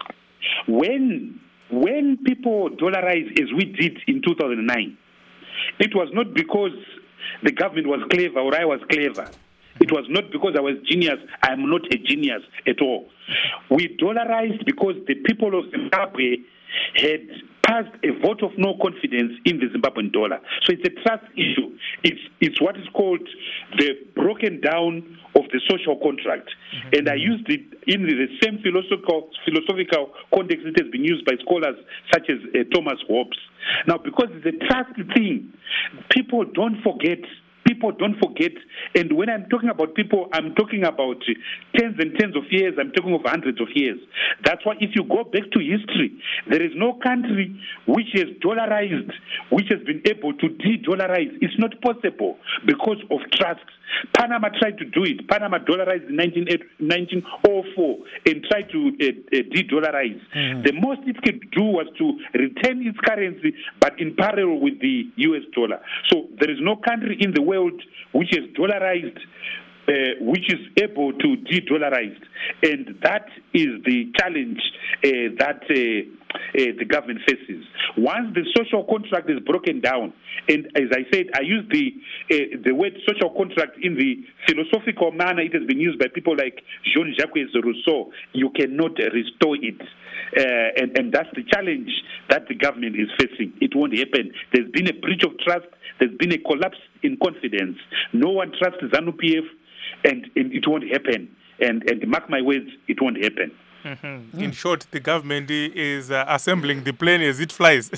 C: When when people dollarize as we did in two thousand nine, it was not because the government was clever or I was clever. It was not because I was genius. I am not a genius at all. We dollarized because the people of Zimbabwe had passed a vote of no confidence in the Zimbabwean dollar. So it's a trust issue. It's it's what is called the broken down of the social contract. Mm-hmm. And I used it in the same philosophical philosophical context it has been used by scholars such as uh, Thomas Hobbes. Now, because it's a trust thing, people don't forget. People don't forget, and when I'm talking about people, I'm talking about tens and tens of years, I'm talking of hundreds of years. That's why if you go back to history, there is no country which has dollarized, which has been able to de-dollarize. It's not possible because of trust. Panama tried to do it. Panama dollarized in nineteen oh four and tried to uh, uh, de-dollarize. Mm-hmm. The most it could do was to retain its currency, but in parallel with the U S dollar. So there is no country in the world which is dollarized, uh, which is able to de-dollarize. And that is the challenge uh, that uh, uh, the government faces. Once the social contract is broken down, and as I said, I use the uh, the word social contract in the philosophical manner it has been used by people like Jean-Jacques Rousseau, you cannot restore it. Uh, and, and that's the challenge that the government is facing. It won't happen. There's been a breach of trust. There's been a collapse in confidence. No one trusts ZANU P F, and, and it won't happen. And, and mark my words, it won't happen.
A: Mm-hmm. In short, the government is uh, assembling the plane as it flies.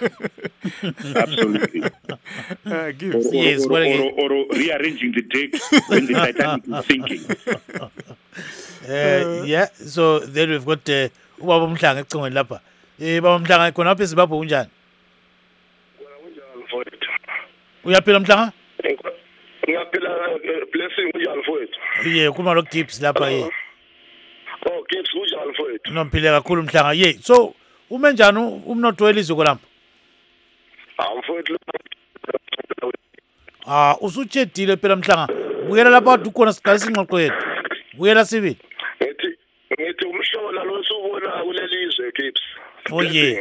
C: Absolutely.
A: Uh,
C: or, or,
B: yes,
C: or, or, or, or rearranging the deck when the Titanic is sinking.
B: Uh, yeah, so then we've got uh, Ubaba Mhlanga ecingweni lapha. Eh Baba Mhlanga khona apha eZimbabwe unjani?
E: Wena unjani mfowethu?
B: Uyaphila Mhlanga?
F: Ngaphela blessing unjani mfowethu?
B: Ye kuma lo Gibbs lapha ye.
F: Oh, Gibbs unjani mfowethu?
B: Nomphile kakhulu mhlanga ye. So ume njani umnotho welizwe lapha?
F: Ah mfowethu.
B: Ah usutshedile phela mhlanga. Buyela lapha ukhona siqala singxoxo yethu. Buyela sibili.
F: Ngithi ngithi umhlola lo sobona kulelizwe Gibbs.
B: Oh ye.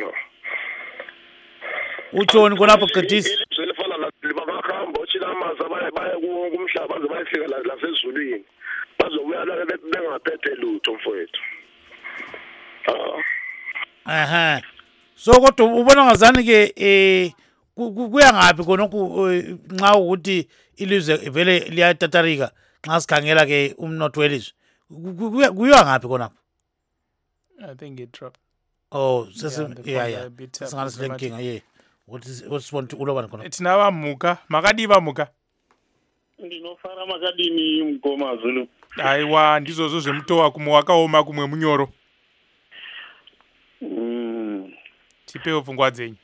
B: Utshoni khonapho qedisi.
F: Selifana la babakhamba othina amazi abaye baye kumhlaba baze bayefika la lasezulwini. Bazobuya la bengaphethe lutho mfowethu. Ah.
B: Aha. So kodwa ubona ngazani ke eh kuya ngapi khonokho nxa ukuthi ilizwe vele liyatatarika nxa sikhangela ke umnotho welizwe. Kuya ngapi khonapho?
A: I think it dropped.
B: Oh, sesi
A: yeah
B: yeah. Singana silenkinga ye. What is what's want to ulobana khona?
A: Tina vamuka, makadi vamuka.
G: Ndinofara makadini mukoma Zulu.
A: Aiwa ndizvo zvemutowa kumwe wakaoma kumwe munyoro.
G: Mm.
A: Tipewo pfungwa dzenyu.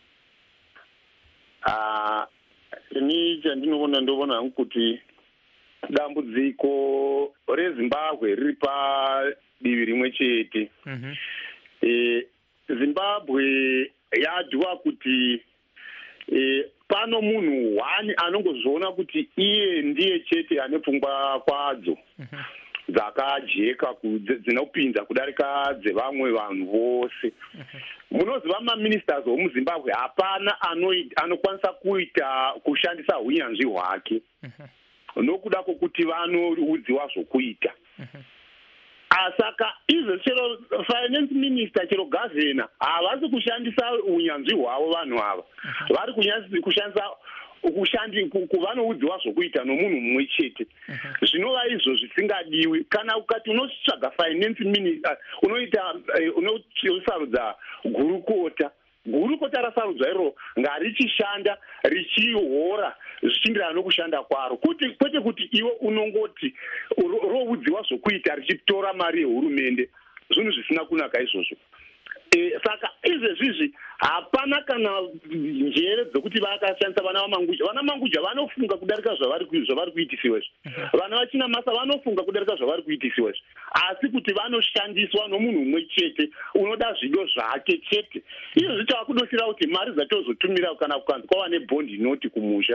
G: Ah, ni chandinoona ndobona hangu kuti dambudziko reZimbabwe riri padivi rimwe chete.
A: Mhm.
G: Eh Zimbabwe yadhiwa kuti eh pano munhu wani anongozoona kuti iye ndiye chete ane pfungwa kwadzo.
A: Mhm.
G: Dzakajeka dzinopinza kudarika dzevamwe vanhu vose. Munoziva maministers vomuzimbabwe hapana anokwanisa kuita kushandisa hunyanzvi hwake nokuda kwokuti vanoudziwa zvokuita. Saka izvo chero finance minister chero governor havasi kushandisa unyanzvi hwavo vanhu ava. Vari kushandisa kushandi kuvanoudziwa zvokuita nomunhu mumwe chete. Zvinova izvo zvisingadiwi. Kana ukati unotsvaga finance minister unoita unosarudza gurukota gurukota rasarudzwa iro ngarichishandanda richihora zvichienderana nokushanda kwaro kuti kwete kuti iwe unongoti roudziwa zvokuita richitora mari yehurumende. Zvinhu zvisina kunaka izvozvo. E, saka izvezvizvi hapana kana njere dzokuti vakashandisa vana vamanguja. Vana manguja vanofunga kudarika zvavari zvavari kuitisiwa izvi. Vana vachina masa vanofunga kudarika zvavari kuitisiwa izvi. Asi kuti vanoshandiswa nomunhu mumwe chete unoda zvido zvake chete. Izvo zvichava kudosira kuti mari dzatozotumira kana kukanzi kwava nebhondi inoti kumusha.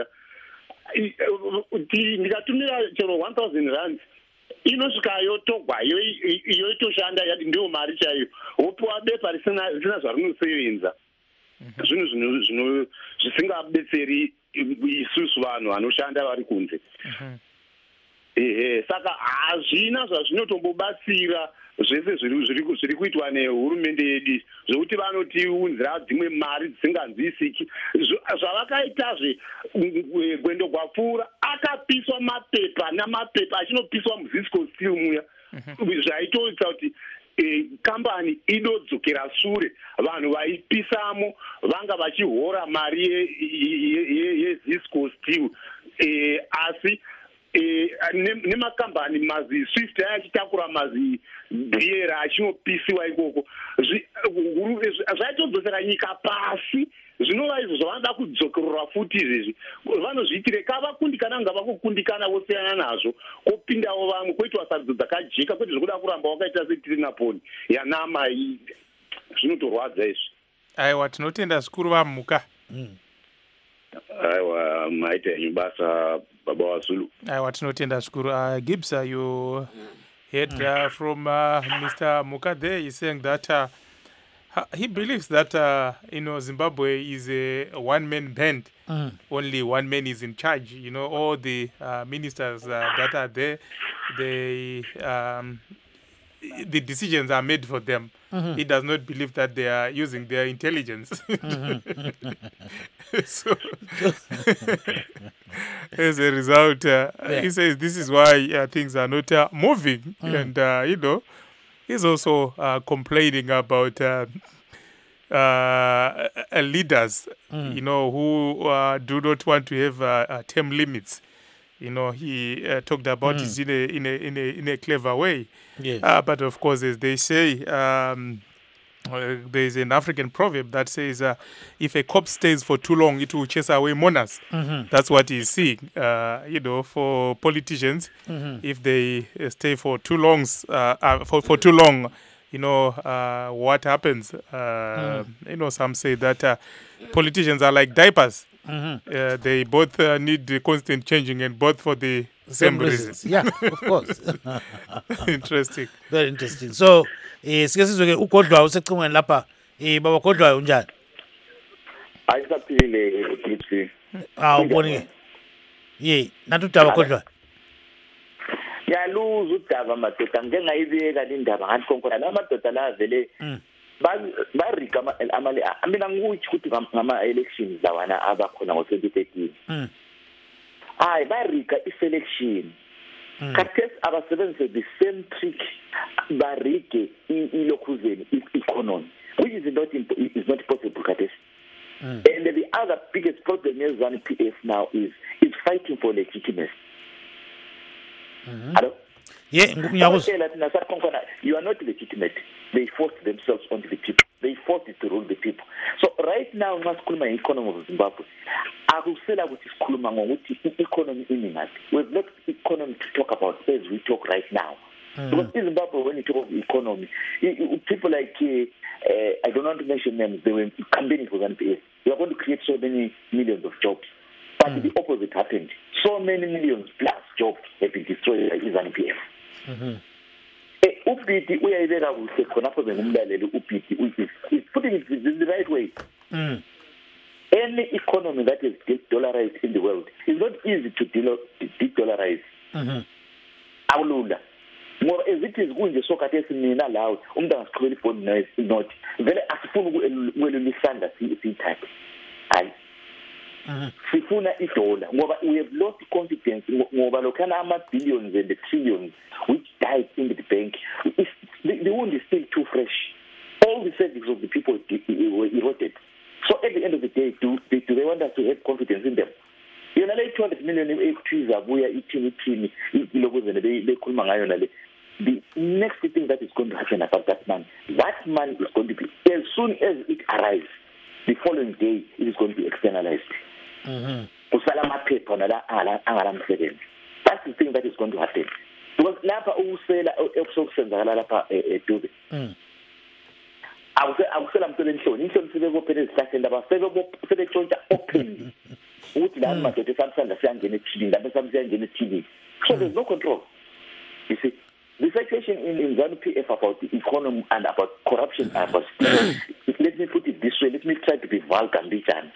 G: Ndikatumira chero one thousand rands inosvika yotogwa yoitoshanda ndiyo mari chaiyo wopiwa bepa risina zvarinosevenza. Zvinhu zvisingabetseri isusu vanhu vanoshanda vari kunze. Ehe, saka hazvina zvazvinotombobatsira zvese zviri kuitwa nehurumende yedu zvokuti vanotiunzira dzimwe mari dzisinganzwisiki. Zvavakaitazve Gwendo Gwapfuura akapiswa mapepa namapepa achinopiswa muZisco Steel muya zvaitoita kuti kambani idodzokera shure. Vanhu vaipisamo vanga vachihora mari yeZisco Steel asi nemakambani mazi Swift achitakura mazi beer achinopisiwa ikoko zvaitodzosera nyika pasi. Zvinova izvo zvavanoda kudzokerora futi izvezvi vanozviitire kavakundikana ngavakukundikana vosiyana nazvo kopindawo vamwe kwoitwa sarudzo dzakajeka kwete zvokuda kuramba wakaita setirinaponi yanama zvinotorwadza izvi.
A: Aiwa tinotenda zvikuru vamuka.
G: Aiwa maita henyu basa baba waZulu.
A: Aiwa tinotenda zvikuru. uh, Gibbs, uh, you heard uh, from uh, Mister Muka there. He's saying that uh, he believes that uh, you know Zimbabwe is a one-man band. Mm. Only one man is in charge. You know, all the uh, ministers uh, that are there, they um, the decisions are made for them. Mm-hmm. He does not believe that they are using their intelligence. Mm-hmm. So, as a result, uh, yeah. he says this is why uh, things are not uh, moving. Mm. And, uh, you know, he's also uh, complaining about uh, uh, leaders, mm. you know, who uh, do not want to have uh, uh, term limits. You know, he uh, talked about mm. it in a, in a in a in a clever way. Yes. Uh, but of course, as they say, um, Uh, there's an African proverb that says, uh, if a corpse stays for too long, it will chase away mourners.
B: Mm-hmm.
A: That's what he's seeing. Uh, you know, for politicians,
B: Mm-hmm.
A: if they uh, stay for too long, uh, uh, for, for too long, you know, uh, what happens? Uh,
B: Mm.
A: You know, some say that uh, politicians are like diapers.
B: Mm-hmm.
A: Uh, they both uh, need the constant changing, and both for the same, reasons.
B: Yeah, of course.
A: Interesting.
B: Very interesting. So, eh sike sizwe ke ugodlwayo usecingweni lapha. Eh baba Godlwayo unjani?
D: Ayisaphile ukuthi
B: Ah uboni ke. Ye, nathi udaba Godlwayo.
D: yaluza udaba madoda ngeke ngayibeka le ndaba ngathi konkona la madoda la vele
B: Mm.
D: barika amale mina ngikuthi ukuthi ngama elections lawana abakhona ngo twenty thirteen
B: Mm.
D: hayi barika i-selection
B: Mm.
D: khathesi abasebenzise the same trick barike ilokhuzeni i-economy which is not imp- is not possible khathesi.
B: Mm.
D: And the other biggest problem is ZANU P F now is is fighting for legitimacy.
B: Mhm.
D: Hello?
B: Ye, ngiyakuzwa.
D: Tell us, Nasar Konkona, you are not legitimate. They forced themselves onto the people. They forced it to rule the people. So right now, masikhuluma economy of Zimbabwe. Akusela ukuthi sikhuluma ngokuthi i-economy iningathi. We've left economy to talk about as we talk right now.
B: Mm.
D: Because in Zimbabwe, when you talk of economy, i- i- people like, uh, uh, I don't want to mention names, they were campaigning for ZANU P F. We are going to create so many millions of jobs. But
B: Mm.
D: the opposite happened. So many millions plus jobs have been destroyed by ZANU P F.
B: Mhm.
D: Eh, uPiti uyayibeka kuhle khonapho bengumlaleli uPiti is putting it in the right way.
B: Mm.
D: Any economy that is de-dollarized in the world is not easy to de-dollarize.
B: Mhm.
D: Awulula. Ngoba as it is kunje sokathesi mina lawo umuntu angasiqhubela ifoni noise not vele asifuni ukwelula isandla siyithathe. Hayi.
B: Mhm.
D: Sifuna idola ngoba we have lost confidence ngoba lokhana ama-billions and the trillions which died in the bank. It's, the, the wound is still too fresh. All the savings of the people were eroded. So at the end of the day, do, do they want us to have confidence in them? Yona le two hundred million ekuthiza abuya ithini ithini ilokuzene bekhuluma ngayo nale. The next thing that is going to happen about that money, that money is going to be, as soon as it arrives, the following day it is going to be externalized.
B: Mhm.
D: Usala amaphepha nala angala msebenzi. That's the thing that is going to happen. Because lapha ukusela ekusenzakala lapha eDube.
B: Mm.
D: Awuse akusela msebenzi hloni, inhloni sebebophela izihlahleni laba sebetshontsha openly. Ukuthi la madoda esamsanda siyangena ethilini, lapha samsiyangena ethilini. So there's no control. You see, the situation in, in ZANU P F about the economy and about corruption, about let me put it this way, let me try to be vulgar mbijana.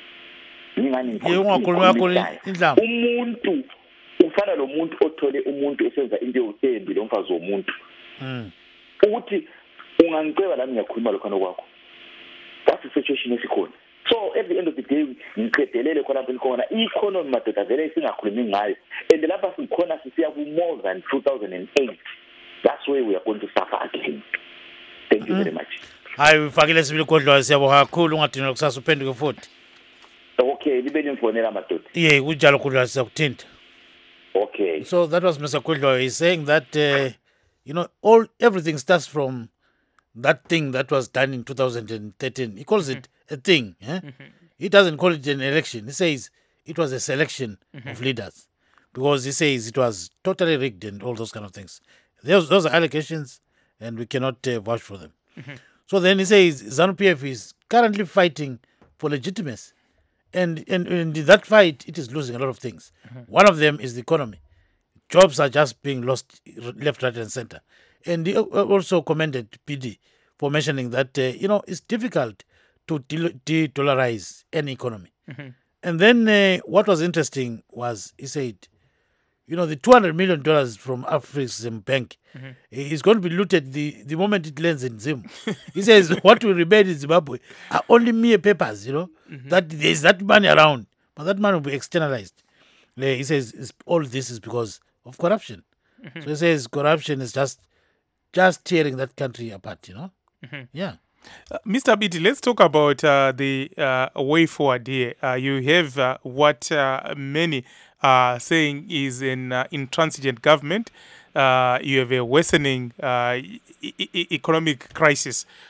B: Ye ungakhuluma yakho indlama.
D: Umuntu ufana lo muntu othole umuntu esenza into embi lo mfazi womuntu.
B: Mm.
D: Ukuthi ungangiceba lami ngiyakhuluma lokho kwakho. That's the situation esikhona. So at the end of the day ngiqedelele khona lapho khona i-economy madoda vele singakhulumi ngayo and lapha sikhona sisiya ku more than two thousand eight. That's where we are going to suffer again. Thank you
B: Mm.
D: very much.
B: Hayi ufakile sibili Godlwayo siyabonga kakhulu ungadinwa kusasa uphenduke futhi.
D: Okay, libe nimfonela madoda.
B: Ye kunjalo Godlwayo siyakuthinta.
D: Okay.
B: So that was Mister Godlwayo. He's saying that uh, you know all everything starts from that thing that was done in two thousand thirteen. He calls it a thing. Eh? He doesn't call it an election. He says it was a selection of leaders because he says it was totally rigged and all those kind of things. Those, those are allegations and we cannot uh, vouch for them. So then he says ZANU P F is currently fighting for legitimacy. And, and, and in that fight, it is losing a lot of things. One of them is the economy. Jobs are just being lost left, right, and center. And he also commended P D for mentioning that, uh, you know, it's difficult to de-dollarize any economy. And then uh, what was interesting was he said, you know, the two hundred million dollars from Afrexim Bank is going to be looted the, the moment it lands in Zim. He says what will remain in Zimbabwe are only mere papers, you know, that there's that money around, but that money will be externalized. Uh, he says it's, all this is because of corruption. So he says corruption is just just tearing that country apart, you know. Yeah.
A: Uh, Mister Biti, let's talk about uh, the uh, way forward here. Uh, you have uh, what uh, many are saying is an uh, intransigent government. Uh, you have a worsening uh, e- e- economic crisis.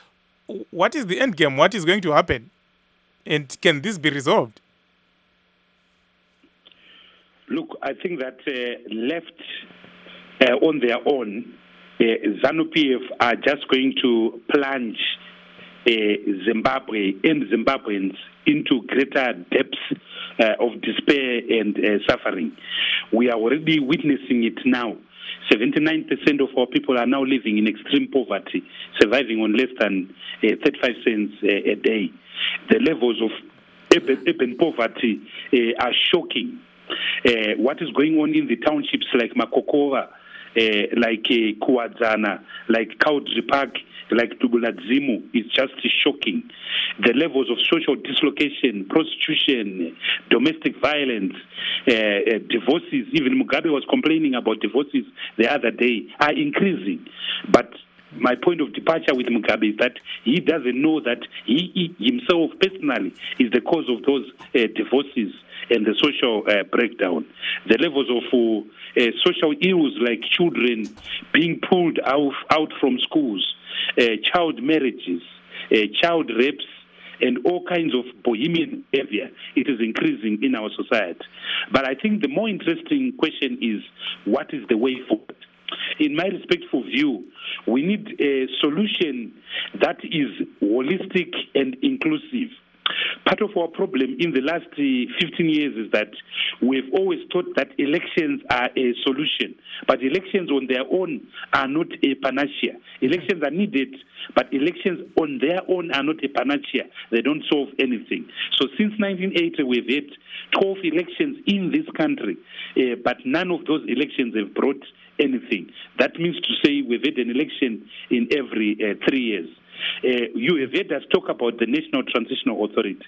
A: what is the end game? What is going to happen? And can this be resolved?
C: Look, I think that uh, left uh, on their own, uh, ZANU-P F are just going to plunge uh, Zimbabwe and Zimbabweans into greater depths uh, of despair and uh, suffering. We are already witnessing it now. seventy-nine percent of our people are now living in extreme poverty, surviving on less than uh, thirty-five cents uh, a day. The levels of urban, urban poverty uh, are shocking. Uh, what is going on in the townships like Makokova, uh, like uh, Kuwadzana, like Kaudri Park, like Dubuladzimu is just shocking. The levels of social dislocation, prostitution, domestic violence, uh, uh, divorces, even Mugabe was complaining about divorces the other day, are increasing. But my point of departure with Mugabe is that he doesn't know that he, he himself personally is the cause of those uh, divorces and the social uh, breakdown. The levels of uh, uh, social ills like children being pulled out, out from schools, uh, child marriages, uh, child rapes, and all kinds of bohemian behavior, it is increasing in our society. But I think the more interesting question is, what is the way forward? In my respectful view, we need a solution that is holistic and inclusive. Part of our problem in the last fifteen years is that we've always thought that elections are a solution, but elections on their own are not a panacea. Elections are needed, but elections on their own are not a panacea. They don't solve anything. So since nineteen eighty, we've had twelve elections in this country, uh, but none of those elections have brought anything. That means to say we've had an election in every uh, three years. Uh, you have heard us talk about the National Transitional Authority.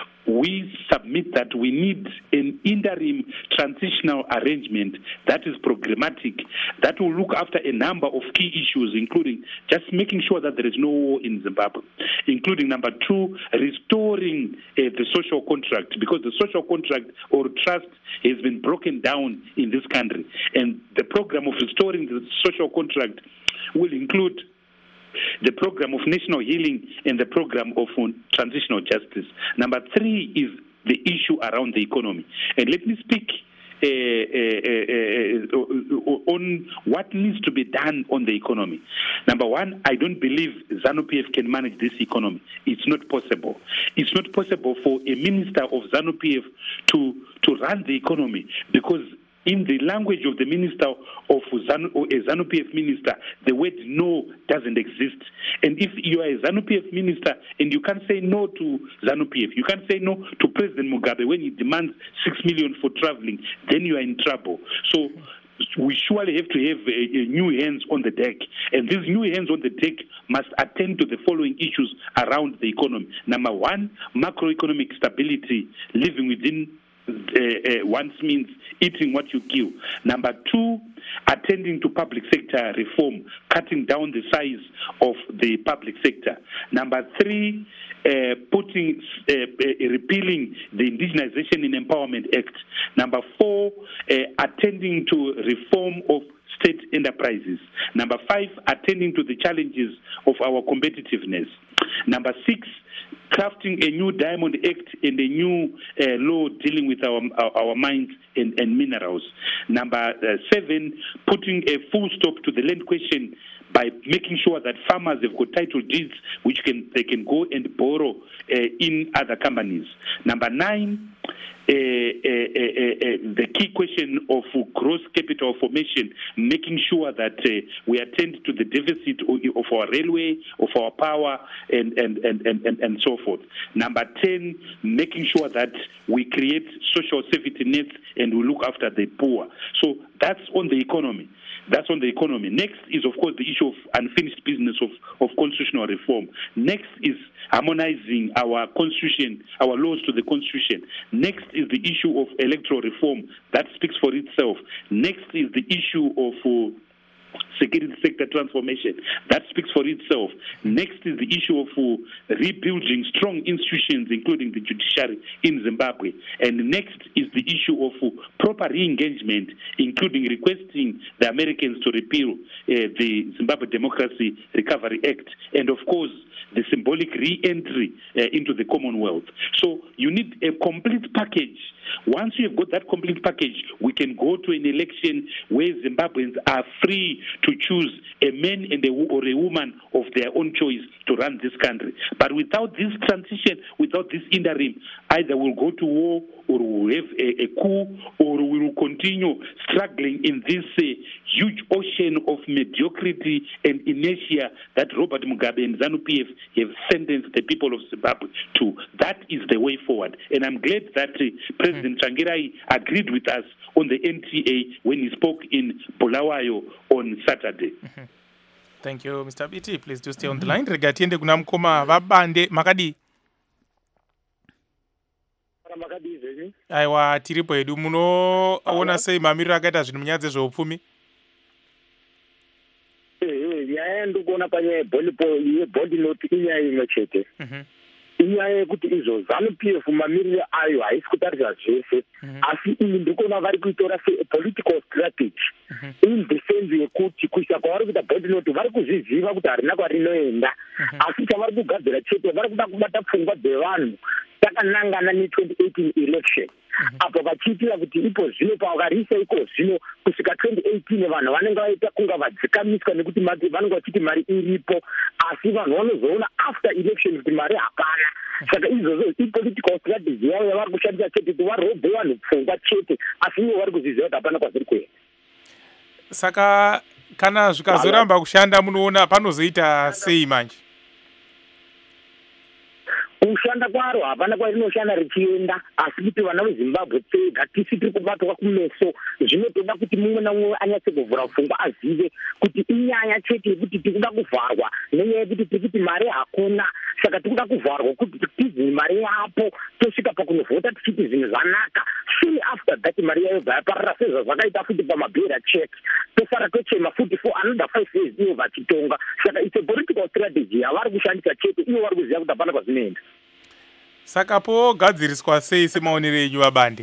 C: We submit that we need an interim transitional arrangement that is programmatic, that will look after a number of key issues, including just making sure that there is no war in Zimbabwe, including number two, restoring uh, the social contract, because the social contract or trust has been broken down in this country. And the program of restoring the social contract will include the program of national healing and the program of transitional justice. Number three is the issue around the economy. And let me speak uh, uh, uh, uh, on what needs to be done on the economy. Number one, I don't believe ZANU-P F can manage this economy. It's not possible. It's not possible for a minister of ZANU-P F to, to run the economy, because in the language of the minister of ZANU, or a ZANU-P F minister, the word no doesn't exist. And if you are a ZANU-P F minister and you can't say no to ZANU-P F, you can't say no to President Mugabe when he demands six million for traveling, then you are in trouble. So we surely have to have a, a new hands on the deck. And these new hands on the deck must attend to the following issues around the economy. Number one, macroeconomic stability, living within Uh, uh, once means eating what you kill. Number two, attending to public sector reform, cutting down the size of the public sector. Number three, uh, putting, uh, uh, repealing the Indigenization and Empowerment Act. Number four, uh, attending to reform of state enterprises. Number five, attending to the challenges of our competitiveness. Number six, crafting a new Diamond Act and a new uh, law dealing with our our, our mines and, and minerals. Number uh, seven, putting a full stop to the land question by making sure that farmers have got title deeds which can they can go and borrow uh, in other companies. Number nine, uh, uh, uh, uh, the key question of gross capital formation, making sure that uh, we attend to the deficit of our railway, of our power, and, and, and, and, and, and so forth. Number ten, making sure that we create social safety nets and we look after the poor. So that's on the economy. That's on the economy. Next is, of course, the issue of unfinished business of, of constitutional reform. Next is harmonizing our constitution, our laws to the constitution. Next is the issue of electoral reform. That speaks for itself. Next is the issue of uh, security sector transformation. That speaks for itself. Next is the issue of uh, rebuilding strong institutions, including the judiciary in Zimbabwe. And next is the issue of uh, proper re-engagement, including requesting the Americans to repeal uh, the Zimbabwe Democracy Recovery Act. And of course, the symbolic re-entry uh, into the Commonwealth. So you need a complete package. Once you have got that complete package, we can go to an election where Zimbabweans are free to choose a man and a, or a woman of their own choice to run this country. But without this transition, without this interim, either we'll go to war or we'll have a, a coup, or we will continue struggling in this uh, huge ocean of mediocrity and inertia that Robert Mugabe and ZANU-P F have sentenced the people of Zimbabwe to. That is the way forward. And I'm glad that uh, President mm. Tsvangirai agreed with us on the N T A when he spoke in Bulawayo on Saturday.
A: Mm-hmm. Thank you, Mister B T. Please do stay on the line. Rega tiende kuna mkoma vabande makadi. Aiwa tiripo edu munoona sei mamiriro akaita zvinhu munyaya dzezveupfumi?
D: Nyaya ndikuona panyaya yebhodi noti inyaya imwe chete. Inyaya yekuti izvo ZANU-P F mamiriro ayo haisi kutarisa zvese, asi iyi ndikuona vari kuitora sepolitical strategy in the sense yekuti kuisa kwavari kuita bhodi noti vari kuzviziva kuti harina kwarinoenda, asi chavari kugadzira chete vari kuda kubata pfungwa dzevanhu takanangana ne-twenty eighteen election. Apo vachiitira kuti ipo zvino pavakariisa iko zvino kusvika twenty eighteen vanhu vanenge vaita kunga vadzikamiswa nekuti vanenge vachiti mari iripo, asi vanhu vanozoona after election kuti mari hapana. Saka izvozvo ipolitical strategy yavo yavari kushandisa chete kuti varobhe vanhu pfungwa chete, asi ivo vari kuzviziva kuti hapana kwaziri kuenda.
A: Saka kana zvikazoramba kushanda munoona panozoita sei manje?
D: Kushanda kwaro hapana kwarinoshanda richienda, asi kuti vana veZimbabwe tega tisi tiri kubatwa kumeso. Zvinotoda kuti mumwe namumwe anyatse kuvhura pfungwa azive kuti inyaya chete yekuti tikuda kuvharwa nenyaya yekuti tiri kuti mari hakuna. Saka tikuda kuvharwa kuti tizi mari yapo tosvika pakunovhota tichiti zvinhu zvanaka. Soon after that mari yayo bva yaparara sezvazvakaita futi pamabhera check. Tosara tochema futi for another five years ivo vachitonga. Saka it's a political strategy yavari kushandisa chete, ivo vari kuziva kuti hapana kwazvinoenda.
A: Saka pogadziriswa sei semaonero enyu vabande?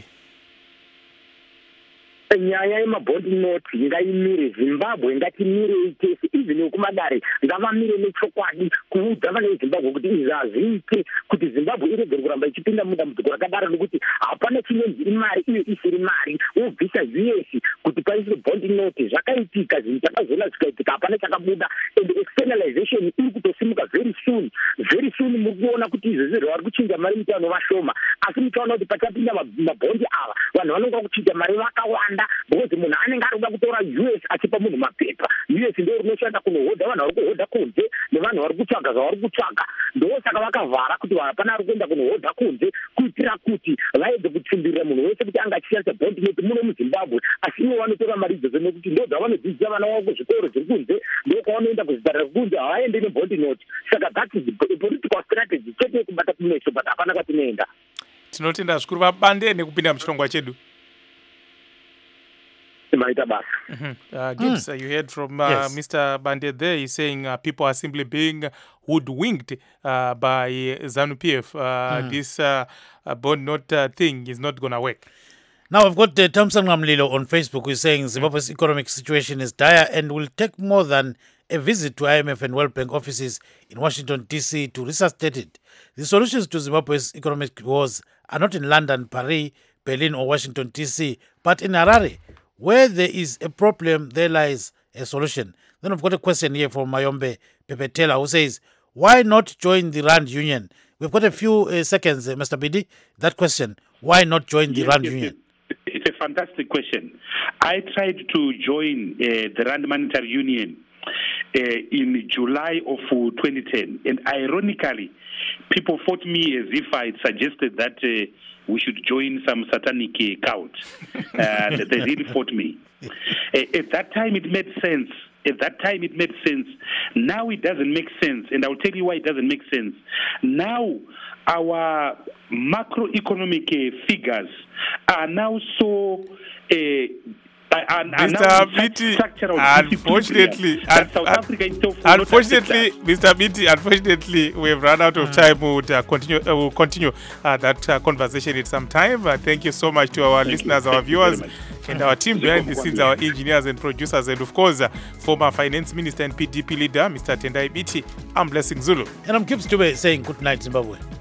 D: Nyaya yemabhondi noti ngaimire, Zimbabwe ngatimire tese, even yekumadare ngavamire nechokwadi kuudza vana veZimbabwe kuti izvi hazviite, kuti Zimbabwe irege kuramba ichipinda mudambudziko rakadaro nekuti hapana chinonzi imari uye isiri mari. Wobvisa U S kuti paiswe bhondi noti zvakaitika, zvinhu chakazoona zvikaitika, hapana chakabuda, and externalization iri kutosimuka very soon. Very soon muri kuona kuti izvo zvirwere vari kuchinja mari mutano vashoma, asi muchaona kuti pachapinda mabhondi ava vanhu vanonga kuchinja mari vakawanda. Because munhu anenge ari kuda kutora U S achipa munhu mapepa. U S ndio rinoshanda kunohodha vanhu vari kuhodha kunze nevanhu vari kutsvaga zvavari kutsvaga. Ndosaka vakavhara kuti hapana ari kuenda kunohodha kunze, kuitira kuti vaedze kutsimbirira munhu wese kuti anga achishandisa bhondi noti muno muZimbabwe, asi ivo vanotora mari idzodzo nekuti ndo dzavanodzidzisa vana vavo kuzvikoro zviri kunze, ndo kwavanoenda kuzvitarira kunze, havaendi nebhondi noti. Saka that is political strategy chete yekubata kumeso, but hapana kwatinoenda.
A: Tinotenda zvikuru vabande nekupinda muchirongwa chedu. Mm-hmm. Uh, Gibbs, mm. uh, you heard from uh, yes. Mister Bande there. He's saying uh, people are simply being hoodwinked uh, by ZANU-P F. Uh, mm. This uh, uh, bond note uh, thing is not going to work.
B: Now I've got uh, Thompson Ramlilo on Facebook who's saying Zimbabwe's economic situation is dire and will take more than a visit to I M F and World Bank offices in Washington, D C to resuscitate it. The solutions to Zimbabwe's economic woes are not in London, Paris, Berlin or Washington, D C, but in Harare. Where there is a problem, there lies a solution. Then I've got a question here from Mayombe Pepetela who says, why not join the RAND Union? We've got a few uh, seconds, uh, Mister B D. That question, why not join the yes, RAND yes, Union?
C: It's a fantastic question. I tried to join uh, the RAND Monetary Union uh, in July of uh, twenty ten. And ironically, people fought me as if I had suggested that uh, we should join some satanic uh, cult. Uh, they really fought me. Uh, at that time, it made sense. At that time, it made sense. Now it doesn't make sense. And I'll tell you why it doesn't make sense. Now, our macroeconomic uh, figures are now so uh, Uh, and, and
A: Mister
C: now such
A: Biti,
C: structural
A: unfortunately,
C: discipline that
A: un-
C: South
A: un-
C: Africa itself will not
A: unfortunately,
C: accept
A: Mister Biti, unfortunately, we've run out of time. We would uh, continue. Uh, we'll continue uh, that uh, conversation in some time. Uh, thank you so much to our
C: Thank
A: listeners,
C: you.
A: our
C: Thank you very
A: viewers,
C: much.
A: and our team behind the scenes, our engineers and producers, and of course, uh, former Finance Minister and P D P leader, Mister Tendai Biti. I'm Blessing Zulu.
B: And I'm Gibbs Dube saying good night, Zimbabwe.